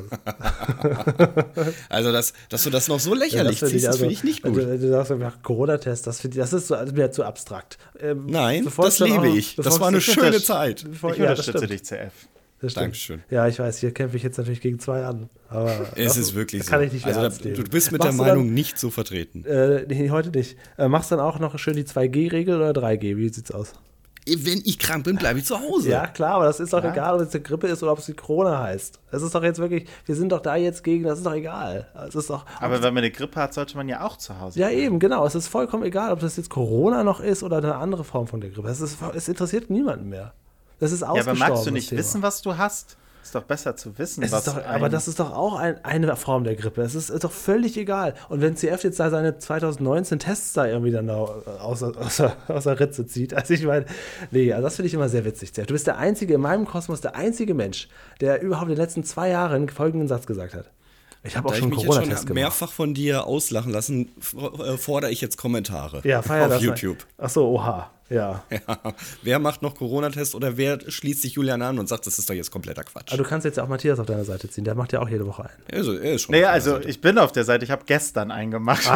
was. Also, dass, dass du das noch so Ja, lächerlich das finde ziehst, das also- finde ich nicht wenn gut. Du, wenn du sagst einfach Corona-Test, das, find ich- das ist so, das ist mir zu abstrakt. Ähm, Nein, bevor das es dann lebe auch- ich. Das bevor war eine es- schöne das- Zeit. bevor- Ich ja, das unterstütze stimmt. dich, C F. Das stimmt. Dankeschön. Ja, ich weiß, hier kämpfe ich jetzt natürlich gegen zwei an. Aber Es das ist wirklich so. kann ich nicht mehr Also, ernst da, nehmen. du bist mit Machst der du Meinung nicht so vertreten. Dann, äh, nee, heute nicht. Äh, machst du dann auch noch schön die zwei G Regel oder drei G? Wie sieht's aus? Wenn ich krank bin, bleibe ich zu Hause. Ja, klar, aber das ist doch Ja. egal, ob es eine Grippe ist oder ob es die Corona heißt. Es ist doch jetzt wirklich, wir sind doch da jetzt gegen, das ist doch egal. Es ist doch, Aber wenn man eine Grippe hat, sollte man ja auch zu Hause ja, bleiben. eben, genau. Es ist vollkommen egal, ob das jetzt Corona noch ist oder eine andere Form von der Grippe. Es, ist, es interessiert niemanden mehr. Das ist Ja, aber ausgestorben. magst du das nicht Thema. wissen, was du hast? Ist doch besser zu wissen, Es was ist doch, ein- aber das ist doch auch ein, eine Form der Grippe. Es ist, ist doch völlig egal. Und wenn C F jetzt da seine zwanzig neunzehn Tests da irgendwie dann da aus, aus, der- aus der Ritze zieht, also ich meine, nee, also das finde ich immer sehr witzig. C F. Du bist der einzige, in meinem Kosmos, der einzige Mensch, der überhaupt in den letzten zwei Jahren folgenden Satz gesagt hat. Ich habe auch Da ich schon einen mich jetzt Corona-Test schon gemacht. mehrfach von dir auslachen lassen, f- äh, fordere ich jetzt Kommentare Ja, feier auf das mal. YouTube. Ach so, oha, ja. Ja. Wer macht noch Corona-Test oder wer schließt sich Julian an und sagt, das ist doch jetzt kompletter Quatsch? Aber du kannst jetzt ja auch Matthias auf deiner Seite ziehen. Der macht ja auch jede Woche einen. Also, er ist schon Nee, auf deiner also Seite. ich bin auf der Seite, ich habe gestern einen gemacht.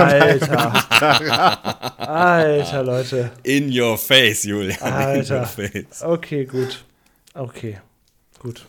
Alter. Alter, Leute. In your face, Julian. In Alter. your face. Okay, gut. Okay, gut.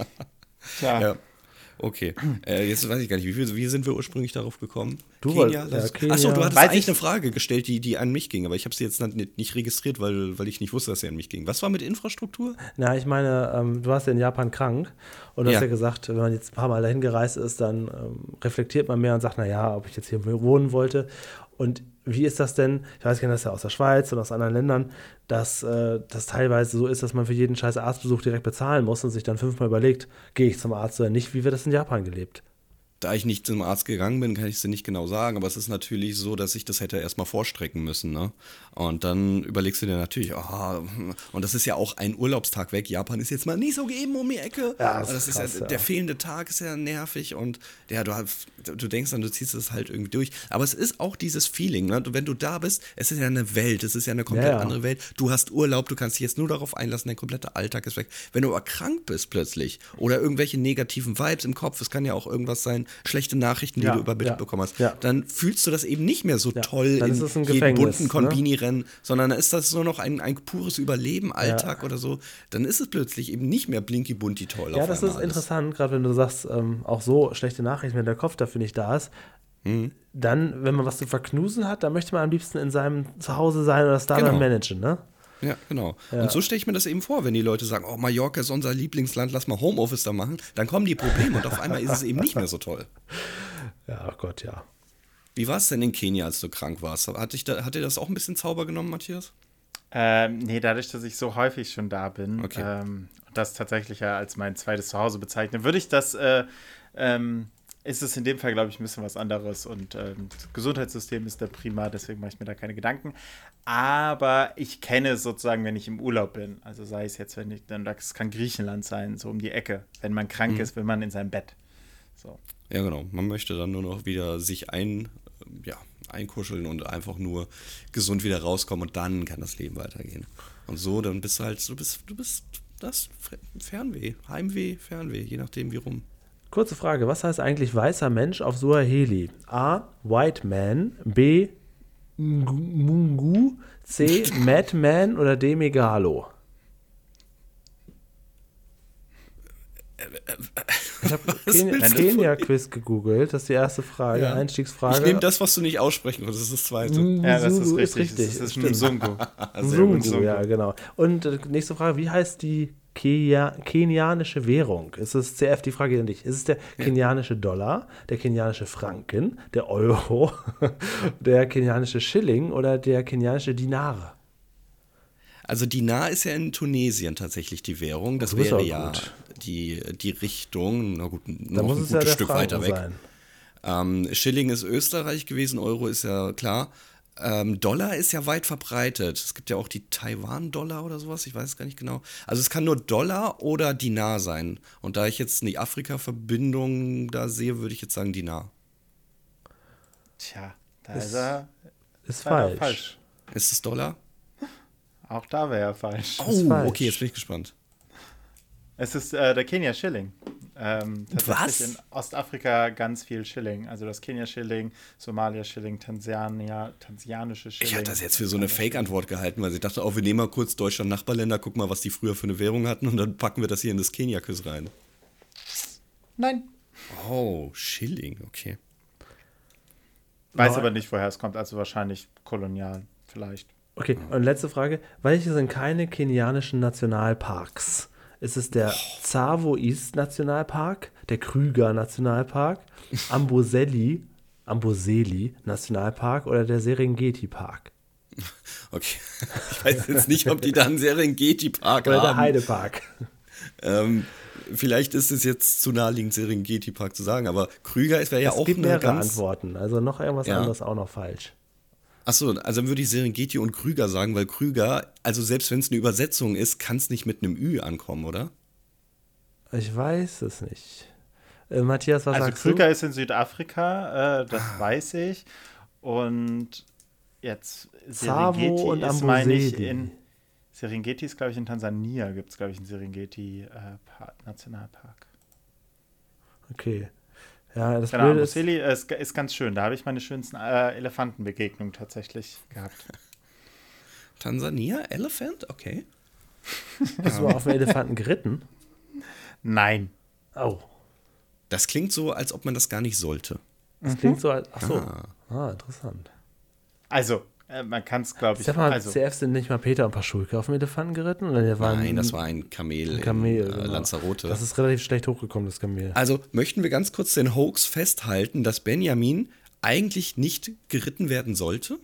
Tja. Ja. Okay, äh, jetzt weiß ich gar nicht, wie, viel, wie sind wir ursprünglich darauf gekommen? Du Kenia? wolltest- ja, Das- Kenia. Achso, du hattest Weiß eigentlich ich- eine Frage gestellt, die, die an mich ging, aber ich habe sie jetzt nicht, nicht registriert, weil, weil ich nicht wusste, dass sie an mich ging. Was war mit Infrastruktur? Na, ich meine, ähm, du warst ja in Japan krank und du Ja. hast ja gesagt, wenn man jetzt ein paar Mal dahin gereist ist, dann ähm, reflektiert man mehr und sagt, naja, ob ich jetzt hier wohnen wollte. Und wie ist das denn? Ich weiß, ich kenne das ja aus der Schweiz und aus anderen Ländern, dass äh, das teilweise so ist, dass man für jeden scheiß Arztbesuch direkt bezahlen muss und sich dann fünfmal überlegt, gehe ich zum Arzt oder nicht, wie wird das in Japan gelebt? Da ich nicht zum Arzt gegangen bin, kann ich es dir nicht genau sagen, aber es ist natürlich so, dass ich das hätte erstmal vorstrecken müssen, ne? Und dann überlegst du dir natürlich, ah, und das ist ja auch ein Urlaubstag weg. Japan ist jetzt mal nicht so eben um die Ecke. Ja, das das ist ist krass, ja, ja. der fehlende Tag ist ja nervig und ja, du, hast- du denkst dann, du ziehst es halt irgendwie durch. Aber es ist auch dieses Feeling, ne? Wenn du da bist, es ist ja eine Welt, es ist ja eine komplett Ja, ja. andere Welt. Du hast Urlaub, du kannst dich jetzt nur darauf einlassen, dein kompletter Alltag ist weg. Wenn du aber krank bist plötzlich oder irgendwelche negativen Vibes im Kopf, es kann ja auch irgendwas sein, schlechte Nachrichten, die Ja, du übermittelt ja, bekommen hast, ja. dann fühlst du das eben nicht mehr so Ja, toll dann in ist es ein jedem Gefängnis, bunten ne? Konbini-Rennen, sondern dann ist das nur noch ein, ein pures Überleben, Alltag oder so. Dann ist es plötzlich eben nicht mehr blinky-bunti toll. Ja, auf das einmal ist alles. interessant, gerade wenn du sagst, ähm, auch so schlechte Nachrichten, wenn der Kopf dafür nicht da ist. Mhm. Dann, wenn man was zu verknusen hat, dann möchte man am liebsten in seinem Zuhause sein oder das da Genau. dann managen, ne? Ja, genau. Ja. Und so stelle ich mir das eben vor, wenn die Leute sagen, oh, Mallorca ist unser Lieblingsland, lass mal Homeoffice da machen, dann kommen die Probleme und auf einmal ist es eben nicht mehr so toll. Ja, oh Gott, ja. Wie war es denn in Kenia, als du krank warst? Hat, dich da, hat dir das auch ein bisschen Zauber genommen, Matthias? Ähm, nee, dadurch, dass ich so häufig schon da bin Okay. ähm, und das tatsächlich ja als mein zweites Zuhause bezeichne, würde ich das, äh, ähm, ist es in dem Fall, glaube ich, ein bisschen was anderes und ähm, das Gesundheitssystem ist da prima, deswegen mache ich mir da keine Gedanken. Aber ich kenne es sozusagen, wenn ich im Urlaub bin, also sei es jetzt, wenn ich, dann das kann Griechenland sein, so um die Ecke. Wenn man krank Mhm. ist, will man in sein Bett. So. Ja, genau. Man möchte dann nur noch wieder sich ein, ja, einkuscheln und einfach nur gesund wieder rauskommen und dann kann das Leben weitergehen. Und so, dann bist du halt, du bist, du bist das Fernweh, Heimweh, Fernweh, je nachdem wie rum. Kurze Frage, was heißt eigentlich weißer Mensch auf Suaheli? A. White Man, B. Mungu, C. Madman oder D. Megalo? Ich habe Kenia-Quiz gegoogelt, das ist die erste Frage, Ja. Einstiegsfrage. Ich nehme das, was du nicht aussprechen konntest, das ist das zweite. Ja, das ist Mzulu richtig. ist richtig, Das ist stimmt. Mzungu. Mzungu, ja, genau. Und äh, nächste Frage, wie heißt die Kenia kenianische Währung? Ist es C F, die Frage an dich. Ist es der kenianische Dollar, der kenianische Franken, der Euro, der kenianische Schilling oder der kenianische Dinar? Also Dinar ist ja in Tunesien tatsächlich die Währung. Das Du bist wäre auch ja gut. die, die Richtung, na gut, Da noch muss ein es ja gutes der Stück Franken weiter weg. sein. Ähm, Schilling ist Österreich gewesen, Euro ist ja klar. Ähm, Dollar ist ja weit verbreitet. Es gibt ja auch die Taiwan-Dollar oder sowas, ich weiß es gar nicht genau. Also es kann nur Dollar oder Dinar sein. Und da ich jetzt die Afrika-Verbindung da sehe, würde ich jetzt sagen Dinar. Tja, da Ist ist er Ist leider falsch. falsch. Ist es Dollar? Auch da wäre er falsch. Oh, falsch. okay, jetzt bin ich gespannt. Es ist äh, der Kenia-Schilling. Ähm, tatsächlich Was? in Ostafrika ganz viel Schilling. Also das Kenia-Schilling, Somalia-Schilling, Tansania, tansianische Schilling. Ich hatte das jetzt für so eine Fake-Antwort gehalten, weil ich dachte, oh, wir nehmen mal kurz Deutschland-Nachbarländer, gucken mal, was die früher für eine Währung hatten und dann packen wir das hier in das Kenia-Quiz rein. Nein. Oh, Schilling, okay. Weiß Nein. aber nicht, woher es kommt. Also wahrscheinlich kolonial, vielleicht. Okay, und letzte Frage. Welche sind keine kenianischen Nationalparks? Ist es der Tsavo East Nationalpark, der Krüger Nationalpark, Amboseli, Amboseli Nationalpark oder der Serengeti Park? Okay. Ich weiß jetzt nicht, ob die da einen Serengeti-Park Oder der haben. Heidepark? Ähm, vielleicht ist es jetzt zu naheliegend, Serengeti-Park zu sagen, aber Krüger wäre ja Es auch gibt eine mehrere ganz... Antworten, also noch irgendwas Ja. anderes auch noch falsch. Achso, also dann würde ich Serengeti und Krüger sagen, weil Krüger, also selbst wenn es eine Übersetzung ist, kann es nicht mit einem Ü ankommen, oder? Ich weiß es nicht. Äh, Matthias, was Also sagst Krüger du? ist in Südafrika, äh, das Ah. weiß ich. Und jetzt Tsavo Serengeti und ist, meine ich, Amboseli. in Serengeti ist, glaube ich, in Tansania gibt es, glaube ich, einen Serengeti-Nationalpark. Okay. Ja, das Genau, Blöde ist, Amboseli ist, ist ganz schön. Da habe ich meine schönsten äh, Elefantenbegegnungen tatsächlich gehabt. Tansania? Elephant? Okay. bist du mal auf dem Elefanten geritten? Nein. Oh, Das klingt so, als ob man das gar nicht sollte. das klingt so, als, ach so. Ah. Ah, interessant. Also, äh, man kann es, glaube ich. Sag mal, also, C F sind nicht mal Peter und Paschulke auf dem Elefanten geritten? Oder der war Nein, ein, das war ein Kamel, ein Kamel. in äh, genau. Lanzarote. Das ist relativ schlecht hochgekommen, das Kamel. Also möchten wir ganz kurz den Hoax festhalten, dass Benjamin eigentlich nicht geritten werden sollte?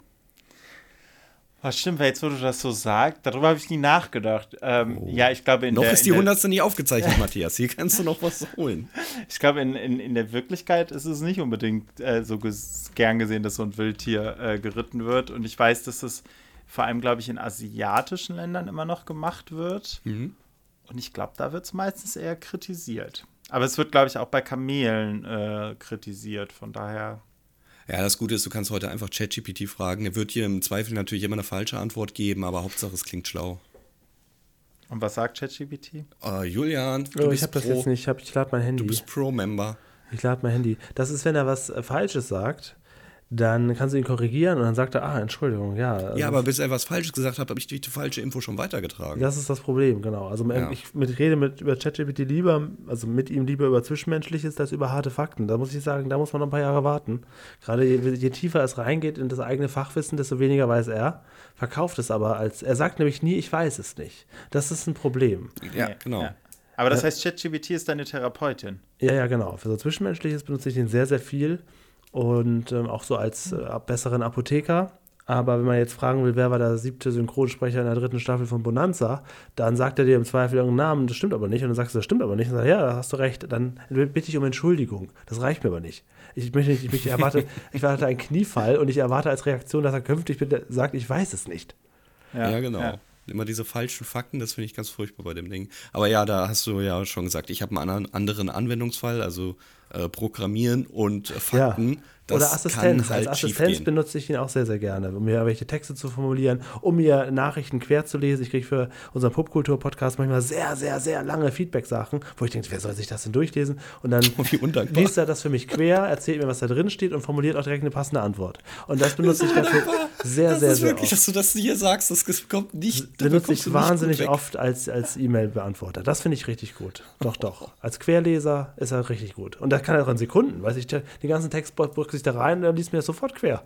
was stimmt, weil jetzt, wo du das so sagst, darüber habe ich nie nachgedacht. Ähm, Ja, ich glaube, in Noch der, ist die in der, hundertste nicht aufgezeichnet, Matthias. Hier kannst du noch was holen. ich glaube, in, in, in der Wirklichkeit ist es nicht unbedingt äh, so ges gern gesehen, dass so ein Wildtier äh, geritten wird. Und ich weiß, dass es vor allem, glaube ich, in asiatischen Ländern immer noch gemacht wird. Mhm. Und ich glaube, da wird es meistens eher kritisiert. Aber es wird, glaube ich, auch bei Kamelen äh, kritisiert. Von daher. Ja, das Gute ist, du kannst heute einfach ChatGPT fragen. Er wird dir im Zweifel natürlich immer eine falsche Antwort geben, aber Hauptsache es klingt schlau. Und was sagt ChatGPT? Äh, Julian, du Oh, bist ich habe das Pro, jetzt nicht. Ich, hab- ich lade mein Handy. du bist Pro-Member. Ich lade mein Handy. Das ist, wenn er was äh, Falsches sagt, dann kannst du ihn korrigieren und dann sagt er, ah, Entschuldigung, ja. also Ja, aber bis er was Falsches gesagt hat, habe ich die falsche Info schon weitergetragen. das ist das Problem, genau. Also Ja. ich mit, rede mit, über ChatGPT lieber, also mit ihm lieber über Zwischenmenschliches als über harte Fakten. Da muss ich sagen, da muss man noch ein paar Jahre warten. Gerade je, je tiefer es reingeht in das eigene Fachwissen, desto weniger weiß er. Verkauft es aber als, er sagt nämlich nie, ich weiß es nicht. Das ist ein Problem. Ja, Nee, genau. ja. Aber das Ja. heißt, ChatGPT ist deine Therapeutin. Ja, ja, genau. Für so Zwischenmenschliches benutze ich den sehr, sehr viel und ähm, auch so als äh, besseren Apotheker. Aber wenn man jetzt fragen will, wer war der siebte Synchronsprecher in der dritten Staffel von Bonanza, dann sagt er dir im Zweifel irgendeinen Namen, das stimmt aber nicht. Und dann sagst du, das stimmt aber nicht. Und dann sagt er, ja, da hast du recht. Dann bitte ich um Entschuldigung. Das reicht mir aber nicht. Ich möchte nicht, ich, möchte, ich erwarte, ich erwarte einen Kniefall und ich erwarte als Reaktion, dass er künftig bitte sagt, ich weiß es nicht. Ja, genau. Ja. Immer diese falschen Fakten, das finde ich ganz furchtbar bei dem Ding. Aber ja, da hast du ja schon gesagt, ich habe einen anderen, anderen Anwendungsfall. Also äh, Programmieren und äh, Fakten. Ja. Das Oder Assistenz. kann halt Als Assistenz schiefgehen. benutze ich ihn auch sehr, sehr gerne, um mir welche Texte zu formulieren, um mir Nachrichten quer zu lesen. Ich kriege für unseren Popkultur-Podcast manchmal sehr, sehr, sehr lange Feedback-Sachen, wo ich denke, wer soll sich das denn durchlesen? Und dann Wie undankbar. liest er das für mich quer, erzählt mir, was da drin steht und formuliert auch direkt eine passende Antwort. Und das benutze ich dafür sehr, das sehr, ist sehr wirklich, oft. dass du das hier sagst, das kommt nicht. da Benutze bekommst ich du nicht gut wahnsinnig weg. oft als, als E-Mail-Beantworter. Das finde ich richtig gut. Doch, doch. Als Querleser ist er richtig gut. Und das kann er auch in Sekunden. Weiß ich, den ganzen Text drückt sich da rein, dann liest mir das sofort quer.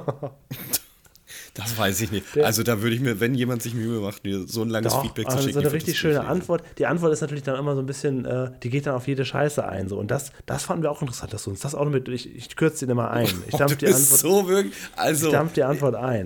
Das weiß ich nicht. Also da würde ich mir, wenn jemand sich Mühe macht, mir so ein langes Doch, Feedback zu also schicken. so eine ich würd richtig das schöne durchlesen. Antwort. Die Antwort ist natürlich dann immer so ein bisschen, äh, die geht dann auf jede Scheiße ein. So. Und das, das fanden wir auch interessant, dass du uns das auch noch mit, ich, ich kürze den immer ein. Ich Oh, dampf du die bist Antwort, so wirklich, also, ich dampf die Antwort ein.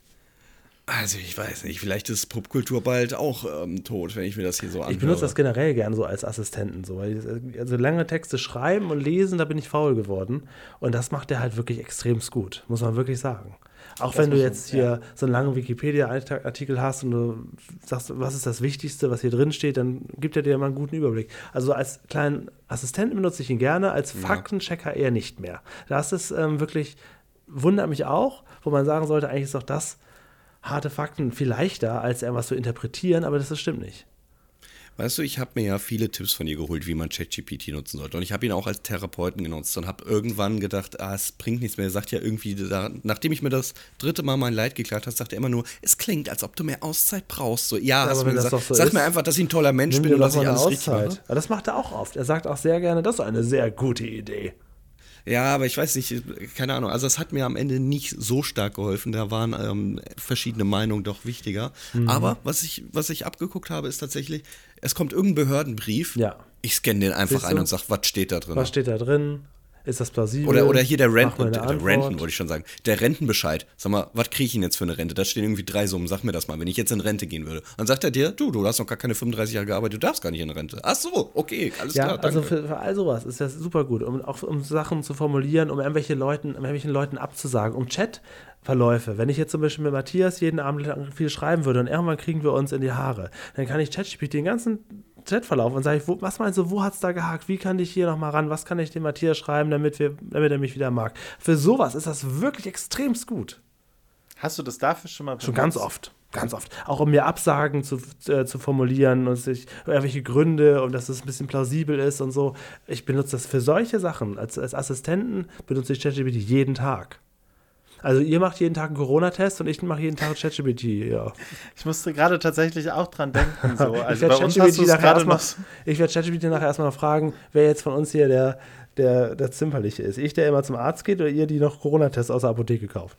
also ich weiß nicht, vielleicht ist Popkultur bald auch ähm, tot, wenn ich mir das hier so anhöre. Ich benutze das generell gerne so als Assistenten. So. Weil, also lange Texte schreiben und lesen, da bin ich faul geworden. Und das macht er halt wirklich extremst gut, muss man wirklich sagen. Auch wenn du jetzt hier so einen langen Wikipedia-Artikel hast und du sagst, was ist das Wichtigste, was hier drin steht, dann gibt er dir mal einen guten Überblick. Also als kleinen Assistenten benutze ich ihn gerne, als Faktenchecker eher nicht mehr. Das ist ähm, wirklich, wundert mich auch, wo man sagen sollte, eigentlich ist doch das harte Fakten viel leichter, als irgendwas zu interpretieren, aber das, das stimmt nicht. Weißt du, ich habe mir ja viele Tipps von dir geholt, wie man ChatGPT nutzen sollte. Und ich habe ihn auch als Therapeuten genutzt und habe irgendwann gedacht, ah, es bringt nichts mehr. Er sagt ja irgendwie, da, nachdem ich mir das dritte Mal mein Leid geklagt habe, sagt er immer nur, es klingt, als ob du mehr Auszeit brauchst. So, ja, Ja, hast aber du mir wenn das gesagt. doch so Sag ist, mir einfach, dass ich ein toller Mensch Nimm bin dir und doch dass mal ich eine alles richtig mache. Auszeit. Aber das macht er auch oft. Er sagt auch sehr gerne, das ist eine sehr gute Idee. Ja, aber ich weiß nicht, keine Ahnung. Also es hat mir am Ende nicht so stark geholfen. Da waren ähm, verschiedene Meinungen doch wichtiger. Mhm. Aber was ich, was ich abgeguckt habe, ist tatsächlich, es kommt irgendein Behördenbrief. Ja. Ich scanne den einfach Siehst ein du? und sag, was steht da drin? Was steht da drin? Ist das plausibel? Oder, oder hier der Mach mir Renten, eine der, der Antwort. Renten, wollte ich schon sagen. Der Rentenbescheid. Sag mal, was kriege ich denn jetzt für eine Rente? Da stehen irgendwie drei Summen. Sag mir das mal, wenn ich jetzt in Rente gehen würde. Dann sagt er dir, du, du hast noch gar keine fünfunddreißig Jahre gearbeitet, du darfst gar nicht in Rente. Ach so, okay, alles Ja, klar, danke. also für, für all sowas ist das super gut, um auch um Sachen zu formulieren, um irgendwelche Leuten, um irgendwelchen Leuten abzusagen, um Chatverläufe. Wenn ich jetzt zum Beispiel mit Matthias jeden Abend lang viel schreiben würde und irgendwann kriegen wir uns in die Haare, dann kann ich ChatGPT den ganzen Chatverlauf und sage ich, wo, was meinst du, wo hat's da gehakt? Wie kann ich hier nochmal ran? Was kann ich dem Matthias schreiben, damit, wir, damit er mich wieder mag? Für sowas ist das wirklich extremst gut. Hast du das dafür schon mal benutzt? Schon ganz oft. Ganz oft. Auch um mir Absagen zu, äh, zu formulieren und sich irgendwelche Gründe und dass es ein bisschen plausibel ist und so. Ich benutze das für solche Sachen. Als, als Assistenten benutze ich ChatGPT jeden Tag. Also ihr macht jeden Tag einen Corona-Test und ich mache jeden Tag ChatGPT, ja. Ich musste gerade tatsächlich auch dran denken. So. ich Also werde bei uns hast du ChatGPT es nachher gerade erstmal noch. ich werd ChatGPT nachher erstmal noch fragen, wer jetzt von uns hier der, der, der Zimperliche ist. Ich, der immer zum Arzt geht, oder ihr, die noch Corona-Tests aus der Apotheke kauft?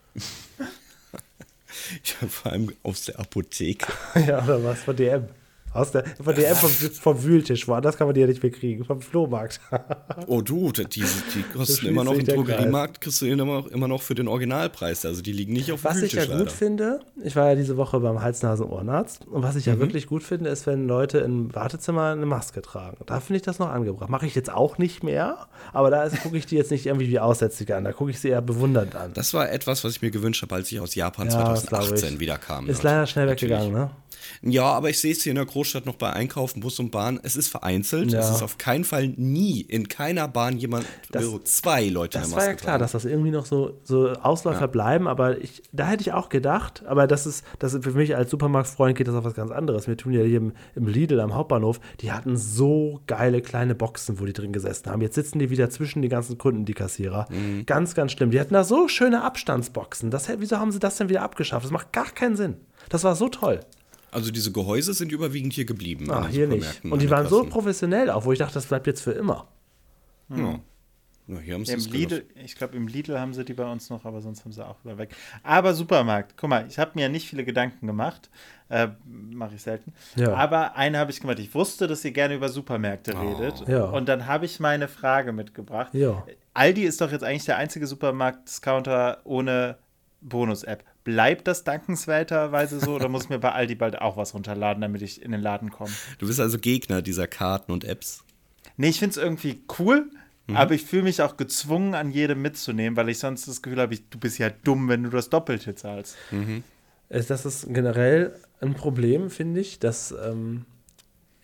Ich habe vor allem aus der Apotheke. Ja, oder was? Von D M. Aus der, von D M vom, vom Wühltisch. Woanders kann man die ja nicht mehr kriegen. Vom Flohmarkt. Oh du, die, die kosten schließt immer noch sich im der Drogeriemarkt, kriegst du immer noch, immer noch für den Originalpreis. Also die liegen nicht auf dem Was ich ja Wühltisch, gut leider. finde, ich war ja diese Woche beim Hals-Nasen-Ohrenarzt und was ich ja Mhm. wirklich gut finde, ist, wenn Leute im Wartezimmer eine Maske tragen. Da finde ich das noch angebracht. Mache ich jetzt auch nicht mehr, aber da gucke ich die jetzt nicht irgendwie wie aussätzig an. Da gucke ich sie eher bewundernd an. Das war etwas, was ich mir gewünscht habe, als ich aus Japan Ja, das glaub zweitausendachtzehn ich. wieder kam. Ist ne? leider schnell Natürlich. weggegangen, ne? Ja, aber ich sehe es hier in der Großstadt noch bei Einkaufen, Bus und Bahn. Es ist vereinzelt. Ja. Es ist auf keinen Fall nie in keiner Bahn jemand, Das- äh, zwei Leute Das in der war ja Maske klar, tragen. dass das irgendwie noch so, so Ausläufer Ja. bleiben, aber ich, da hätte ich auch gedacht, aber das ist, das ist für mich als Supermarktfreund geht das auf was ganz anderes. Wir tun ja hier im, im Lidl am Hauptbahnhof, die hatten so geile kleine Boxen, wo die drin gesessen haben. Jetzt sitzen die wieder zwischen die ganzen Kunden, die Kassierer. Mhm. Ganz, ganz schlimm. Die hatten da so schöne Abstandsboxen. Das, wieso haben sie das denn wieder abgeschafft? Das macht gar keinen Sinn. Das war so toll. Also diese Gehäuse sind überwiegend hier geblieben. Ah, an den hier nicht. Supermärkten, Und die an den waren so Kassen. professionell auch, wo ich dachte, das bleibt jetzt für immer. Ja. Ja, hier haben sie Ja, Im es Lidl, ich glaube, im Lidl haben sie die bei uns noch, aber sonst haben sie auch wieder weg. Aber Supermarkt, guck mal, ich habe mir ja nicht viele Gedanken gemacht. Äh, Mache ich selten. Ja. Aber eine habe ich gemacht. Ich wusste, dass ihr gerne über Supermärkte Oh. redet. Ja. Und dann habe ich meine Frage mitgebracht. Ja. Aldi ist doch jetzt eigentlich der einzige Supermarkt-Discounter ohne Bonus-App. Bleibt das dankenswerterweise so oder muss ich mir bei Aldi bald auch was runterladen, damit ich in den Laden komme? Du bist also Gegner dieser Karten und Apps. Nee, ich finde es irgendwie cool, Mhm. aber ich fühle mich auch gezwungen, an jedem mitzunehmen, weil ich sonst das Gefühl habe, ich, du bist ja dumm, wenn du das Doppelte zahlst. Ist- Das ist generell ein Problem, finde ich, dass ähm,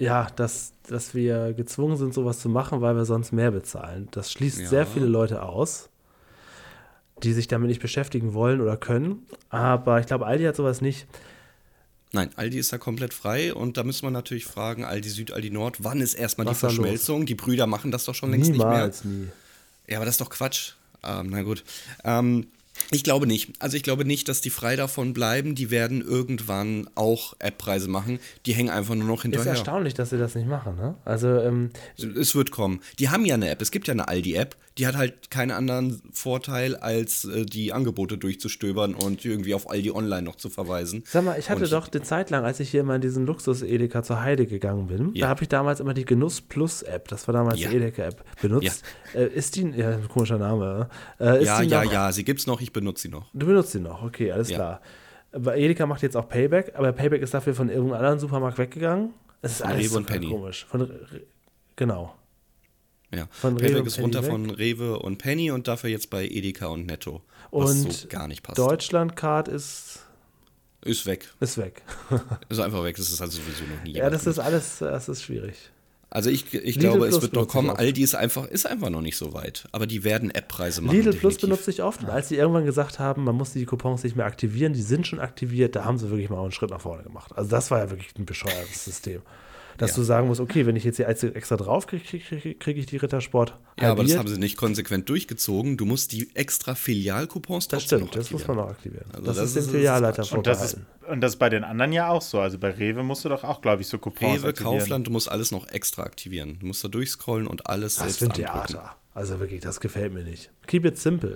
ja, dass, dass wir gezwungen sind, sowas zu machen, weil wir sonst mehr bezahlen. Das schließt Ja. sehr viele Leute aus, die sich damit nicht beschäftigen wollen oder können. Aber ich glaube, Aldi hat sowas nicht. Nein, Aldi ist da komplett frei und da müssen wir natürlich fragen, Aldi Süd, Aldi Nord, wann ist erstmal die Was da los? Verschmelzung? Die Brüder machen das doch schon längst Niemals, nie. nicht mehr. Ja, aber das ist doch Quatsch. Ähm, na gut. Ähm, ich glaube nicht. Also ich glaube nicht, dass die frei davon bleiben. Die werden irgendwann auch App-Preise machen. Die hängen einfach nur noch Ist hinterher. erstaunlich, dass sie das nicht machen, ne? Also, ähm, Es wird kommen. Die haben ja eine App. Es gibt ja eine Aldi-App. Die hat halt keinen anderen Vorteil, als äh, die Angebote durchzustöbern und irgendwie auf Aldi Online noch zu verweisen. sag mal, ich hatte Und- doch eine Zeit lang, als ich hier immer in diesen Luxus-Edeka zur Heide gegangen bin, Ja. da habe ich damals immer die Genuss Plus-App, das war damals Ja. die Edeka-App, benutzt. Äh, ist die, ja, ein komischer Name, äh, ist Ja, die ja, noch, ja. Sie gibt's noch. Ich benutze sie noch. Du benutzt die noch, okay, alles Ja. klar. Aber Edeka macht jetzt auch Payback, aber Payback ist dafür von irgendeinem anderen Supermarkt weggegangen. Es ist Von alles Rewe und total Penny. komisch. Von, Re- genau. Ja. Von Rewe Payback und ist Penny runter weg. von Rewe und Penny und dafür jetzt bei Edeka und Netto. Was Und so gar nicht passt. Deutschlandcard ist, Ist weg. ist weg. Ist einfach weg. Das ist halt sowieso noch nie Ja, jemand das ist benutzt. alles, das ist schwierig. Also ich, ich Lidl glaube, Plus es wird noch benutze ich kommen. auch. Aldi ist einfach, ist einfach noch nicht so weit. Aber die werden App-Preise machen. Lidl Plus definitiv. benutze ich oft. Und als sie irgendwann gesagt haben, man muss die Coupons nicht mehr aktivieren, die sind schon aktiviert, da haben sie wirklich mal auch einen Schritt nach vorne gemacht. Also das war ja wirklich ein bescheuertes System. Dass Ja. du sagen musst, okay, wenn ich jetzt hier extra drauf kriege, kriege krieg, krieg ich die Rittersport Ja, aber das halbiert. haben sie nicht konsequent durchgezogen. Du musst die extra Filialcoupons Das trotzdem stimmt, noch das muss aktivieren. man noch aktivieren. Also das, das ist dem ist- das Filialleiter ist Quatsch. Und das, ist, vorbehalten. und das ist bei den anderen ja auch so. Also bei Rewe musst du doch auch, glaube ich, so Coupons Rewe, aktivieren. Kaufland, du musst alles noch extra aktivieren. Du musst da durchscrollen und alles Das selbst für ein andrücken. Theater. Also wirklich, das gefällt mir nicht. Keep it simple.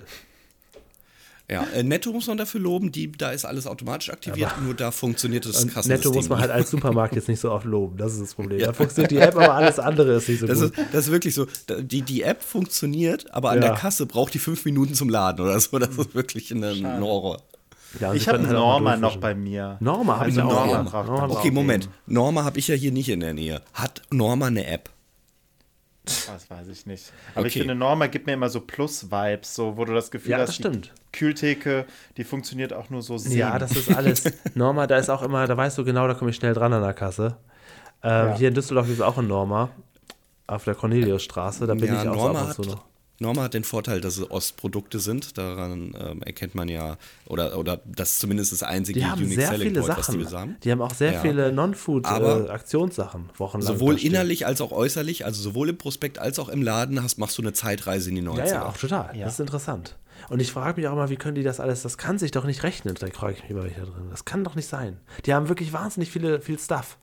Ja, äh, Netto muss man dafür loben, die, da ist alles automatisch aktiviert, nur da funktioniert das Und Kassensystem Netto muss man nie. halt als Supermarkt jetzt nicht so oft loben. Das ist das Problem. Da funktioniert die App, aber alles andere ist nicht so Das gut. ist, das ist wirklich so. Da- Die, die App funktioniert, aber an Ja. der Kasse braucht die fünf Minuten zum Laden oder so. Das ist wirklich ein, ein Horror. Ja, und Ich sie habe können halt auch mal Norma noch durchwischen. bei mir. Norma habe ich Also auch. Norma Ja. braucht Norma man braucht- Okay, auch Moment. eben. Norma habe ich ja hier nicht in der Nähe. Hat Norma eine App? Das weiß ich nicht. Aber ich Okay. finde, Norma gibt mir immer so Plus-Vibes, so, wo du das Gefühl Ja, hast, das stimmt. die Kühltheke, die funktioniert auch nur so semi. Ja, das ist alles. Norma, da ist auch immer, da weißt du genau, da komme ich schnell dran an der Kasse. Ähm, Ja. Hier in Düsseldorf ist auch ein Norma. Auf der Corneliusstraße, da bin Ja, ich auch so Norma ab und zu hat, noch. Norma hat den Vorteil, dass es Ostprodukte sind. Daran ähm, erkennt man ja, oder, oder das ist zumindest das einzige Die haben Unique sehr Selling viele Point, was die Sachen. wir haben. Die haben auch sehr Ja. viele Aber Non-Food-Aktionssachen, wochenlang. Sowohl da stehen. innerlich als auch äußerlich, also sowohl im Prospekt als auch im Laden hast, machst du eine Zeitreise in die Ja, neunziger. ja, auch total. Ja. Das ist interessant. Und ich frage mich auch immer, wie können die das alles, das kann sich doch nicht rechnen. Da frage ich mich immer, welcher drin. Das kann doch nicht sein. Die haben wirklich wahnsinnig viele, viel Stuff.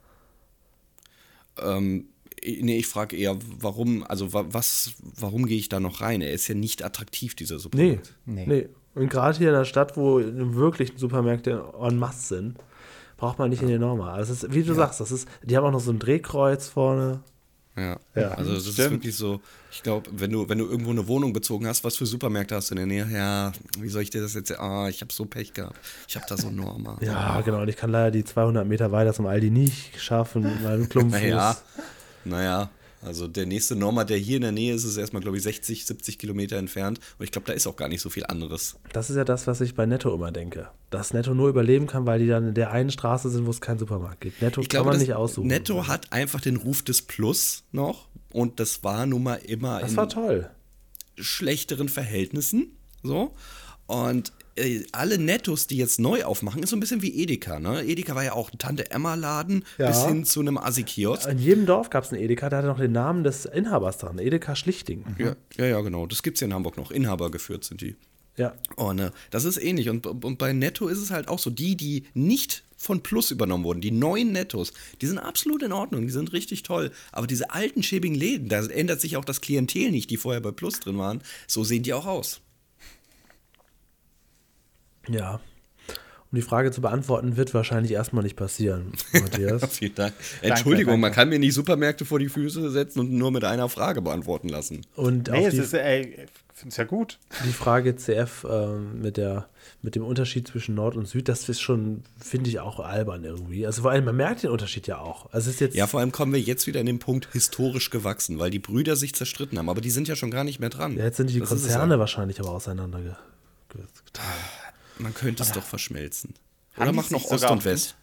Ähm, nee, ich frage eher, warum, also wa- was, warum gehe ich da noch rein? Er ist ja nicht attraktiv, dieser Nee, Supermarkt. nee. Nee. Und gerade hier in der Stadt, wo wirklich Supermärkte en masse sind, braucht man nicht in den Norma. Also es ist, wie du sagst, das ist, die haben auch noch so ein Drehkreuz vorne. Ja. Ja. Also das ist Stimmt. wirklich so, ich glaube, wenn du, wenn du irgendwo eine Wohnung bezogen hast, was für Supermärkte hast du in der Nähe? Ja, wie soll ich dir das jetzt, ah, ich habe so Pech gehabt. Ich habe da so Norma. Ja, genau. Und ich kann leider die zweihundert Meter weiter zum Aldi nicht schaffen mit meinem Klumpfuß. Naja, naja, also der nächste Norma, der hier in der Nähe ist, ist erstmal, glaube ich, sechzig, siebzig Kilometer entfernt. Und ich glaube, da ist auch gar nicht so viel anderes. Das ist ja das, was ich bei Netto immer denke. Dass Netto nur überleben kann, weil die dann in der einen Straße sind, wo es keinen Supermarkt gibt. Netto Ich kann glaube, man das nicht aussuchen. Netto hat einfach den Ruf des Plus noch. Und das war nun mal immer Das in war toll. schlechteren Verhältnissen. So. Und äh, alle Nettos, die jetzt neu aufmachen, ist so ein bisschen wie Edeka. Ne? Edeka war ja auch ein Tante-Emma-Laden Ja. bis hin zu einem Assi-Kiosk. In jedem Dorf gab es einen Edeka, der hatte noch den Namen des Inhabers dran. Edeka Schlichting. Ja, ja, ja, genau. Das gibt es ja in Hamburg noch. Inhaber geführt sind die. Ja. Und äh, das ist ähnlich. Und, und bei Netto ist es halt auch so, die, die nicht von Plus übernommen wurden, die neuen Nettos, die sind absolut in Ordnung, die sind richtig toll. Aber diese alten, schäbigen Läden, da ändert sich auch das Klientel nicht, die vorher bei Plus drin waren. So sehen die auch aus. Ja. Um die Frage zu beantworten, wird wahrscheinlich erstmal nicht passieren, Matthias. Vielen Dank. Entschuldigung, danke. man kann mir nicht Supermärkte vor die Füße setzen und nur mit einer Frage beantworten lassen. Und Nee, auf es die, ist, ey, ich finde es ja gut. die Frage C F ähm, mit, der, mit dem Unterschied zwischen Nord und Süd, das ist schon, finde ich, auch albern irgendwie. Also vor allem, man merkt den Unterschied ja auch. Also es ist jetzt, Ja, vor allem kommen wir jetzt wieder in den Punkt historisch gewachsen, weil die Brüder sich zerstritten haben, aber die sind ja schon gar nicht mehr dran. ja, jetzt sind die Das ist es Konzerne ja. wahrscheinlich aber auseinander ge- ge- geteilt. Man könnte es doch verschmelzen. Haben Oder die mach noch sich Ost sogar und auch West.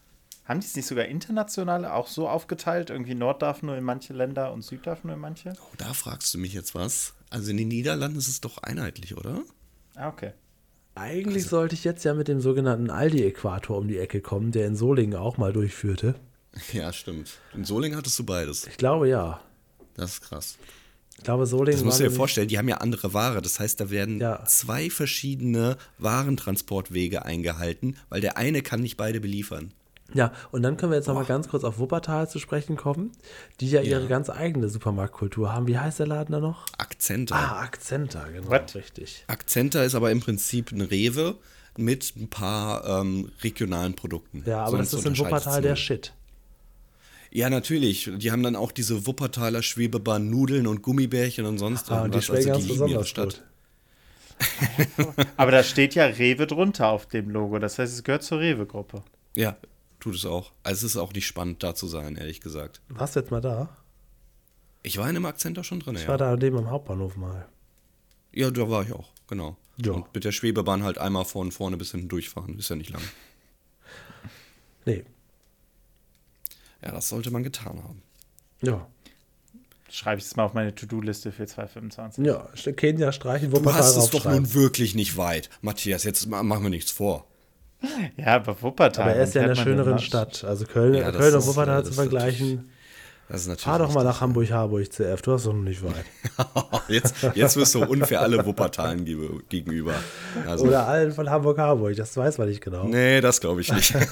haben die es nicht sogar international auch so aufgeteilt? Irgendwie Nord darf nur in manche Länder und Süd darf nur in manche? Oh, da fragst du mich jetzt was. Also in den Niederlanden ist es doch einheitlich, oder? Ah, okay. Eigentlich also, sollte ich jetzt ja mit dem sogenannten Aldi-Äquator um die Ecke kommen, der in Solingen auch mal durchführte. Ja, stimmt. In Solingen hattest du beides. Ich glaube, ja. Das ist krass. Ich glaube, Solingen Das musst du dir vorstellen, die haben ja andere Ware. Das heißt, da werden ja. zwei verschiedene Warentransportwege eingehalten, weil der eine kann nicht beide beliefern. Ja, und dann können wir jetzt noch mal ganz kurz auf Wuppertal zu sprechen kommen, die ja, ja ihre ganz eigene Supermarktkultur haben. Wie heißt der Laden da noch? Akzenta. Ah, Akzenta, genau, What? richtig. Akzenta ist aber im Prinzip ein Rewe mit ein paar ähm, regionalen Produkten. Ja, aber Sonst das ist in Wuppertal der Shit. Ja, natürlich. Die haben dann auch diese Wuppertaler Schwebebahn Nudeln und Gummibärchen und sonst ah, irgendwas. Und die schmecken also die ganz lieben ihre besonders Stadt. gut. Aber da steht ja Rewe drunter auf dem Logo. Das heißt, es gehört zur Rewe-Gruppe. Ja, tut es auch. Also es ist auch nicht spannend, da zu sein, ehrlich gesagt. Warst du jetzt mal da? Ich war in dem Akzenta schon drin, ich ja. Ich war da neben am Hauptbahnhof mal. Ja, da war ich auch, genau. Ja. Und mit der Schwebebahn halt einmal von vorne bis hinten durchfahren. Ist ja nicht lang. Nee. Ja, das sollte man getan haben. Ja. Schreibe ich es mal auf meine To-Do-Liste für zwanzig fünfundzwanzig. Ja, Kenia streichen, Du Wuppertal hast es doch raufschreiben. nun wirklich nicht weit. Matthias, jetzt ma- machen wir nichts vor. Ja, aber Wuppertal. Aber er ist ja in der dann fährt man schöneren den Stadt. Also Köln, Ja, das Köln und ist, Wuppertal äh, zu das ist vergleichen. Das ist natürlich Fahr doch mal richtig, nach Hamburg-Harburg C F. Du hast doch noch nicht weit. jetzt, jetzt wirst du unfair alle Wuppertalen ge- gegenüber. Also, Oder allen von Hamburg-Harburg. Das weiß man nicht genau. nee, das glaube ich nicht.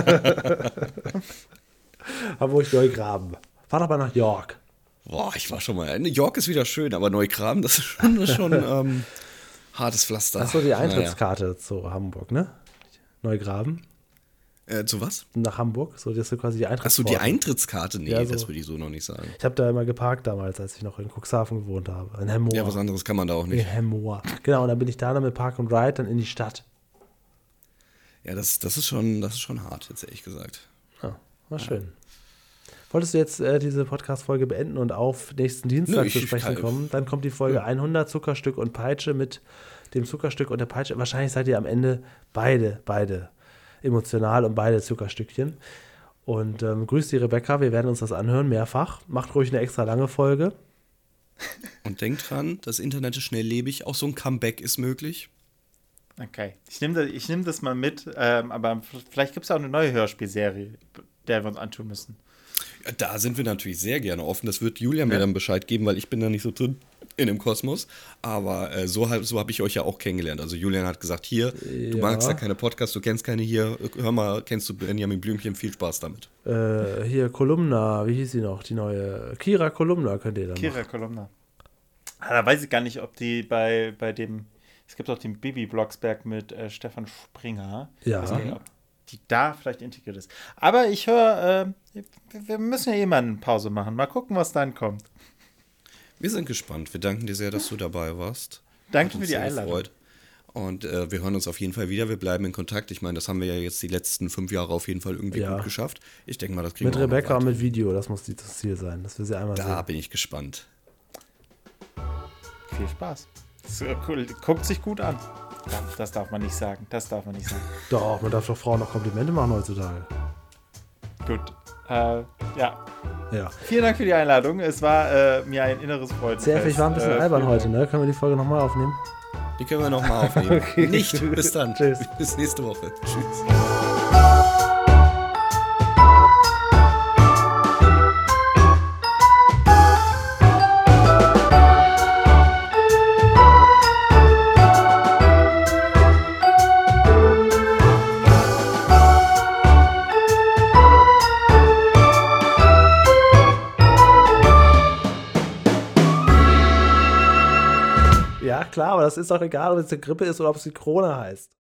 Hamburg-Neugraben. Fahr doch mal nach York. Boah, ich war schon mal. New York ist wieder schön, aber Neugraben, das ist schon, das ist schon ähm, hartes Pflaster. Das ist so die Eintrittskarte zu Hamburg, ne? Neugraben. Naja. Äh, zu was? Nach Hamburg. So, das ist so quasi die Achso, Eintrittskarte. die Eintrittskarte? Nee, Ja, so. das würde ich so noch nicht sagen. Ich habe da immer geparkt damals, als ich noch in Cuxhaven gewohnt habe. In Hemmoor. Ja, was anderes kann man da auch In nicht. Hemmoor. Genau, und dann bin ich da dann mit Park and Ride dann in die Stadt. Ja, das, das, ist schon, das ist schon hart, jetzt ehrlich gesagt. Ja, war schön. Wolltest du jetzt äh, diese Podcast-Folge beenden und auf nächsten Dienstag Nö, ich- zu ich sprechen kann- kommen? Dann kommt die Folge hundert, Zuckerstück und Peitsche mit dem Zuckerstück und der Peitsche. Wahrscheinlich seid ihr am Ende beide, beide emotional und beide Zuckerstückchen. Und ähm, grüßt die Rebecca, wir werden uns das anhören, mehrfach. Macht ruhig eine extra lange Folge. Und denkt dran, das Internet ist schnelllebig, auch so ein Comeback ist möglich. Okay. Ich nehme das, ich nehm das mal mit, ähm, aber vielleicht gibt es ja auch eine neue Hörspielserie, der wir uns antun müssen. Ja, da sind wir natürlich sehr gerne offen. Das wird Julia mir Ja. dann Bescheid geben, weil ich bin da nicht so drin in dem Kosmos. Aber äh, so, hab- so habe ich euch ja auch kennengelernt. Also Julian hat gesagt, hier, du Ja. magst ja keine Podcasts, du kennst keine hier. Hör mal, kennst du Benjamin Blümchen? Viel Spaß damit. Äh, hier, Kolumna, wie hieß sie noch? Die neue Kira Kolumna könnt ihr dann Kira machen. Kolumna. Ah, da weiß ich gar nicht, ob die bei, bei dem, es gibt auch den Bibi Blocksberg mit äh, Stefan Springer. Ja. Ich weiß nicht, ob die da vielleicht integriert ist. Aber ich höre, äh, wir müssen ja eh mal eine Pause machen. Mal gucken, was dann kommt. Wir sind gespannt. Wir danken dir sehr, dass du dabei warst. Danke Hat uns für die sehr Einladung. gefreut. Und äh, wir hören uns auf jeden Fall wieder. Wir bleiben in Kontakt. Ich meine, das haben wir ja jetzt die letzten fünf Jahre auf jeden Fall irgendwie Ja. gut geschafft. Ich denke mal, das kriegen Mit wir auch noch Rebecca und weiter. mit Video, das muss die- das Ziel sein, dass wir sie einmal Da sehen. bin ich gespannt. Viel Spaß. So, cool. Guckt sich gut an. Das darf man nicht sagen. Das darf man nicht sagen. Doch, man darf doch Frauen noch Komplimente machen heutzutage. Gut. Äh, ja. Ja. Vielen Dank für die Einladung. Es war äh, mir ein inneres Freudenfest. C F, ich war ein bisschen Äh, albern vielen heute, Dank. ne? Können wir die Folge nochmal aufnehmen? Die können wir nochmal aufnehmen. Okay. Nicht. Bis dann. Tschüss. Bis nächste Woche. Tschüss. Ja, klar, aber das ist doch egal, ob es eine Grippe ist oder ob es die Corona heißt.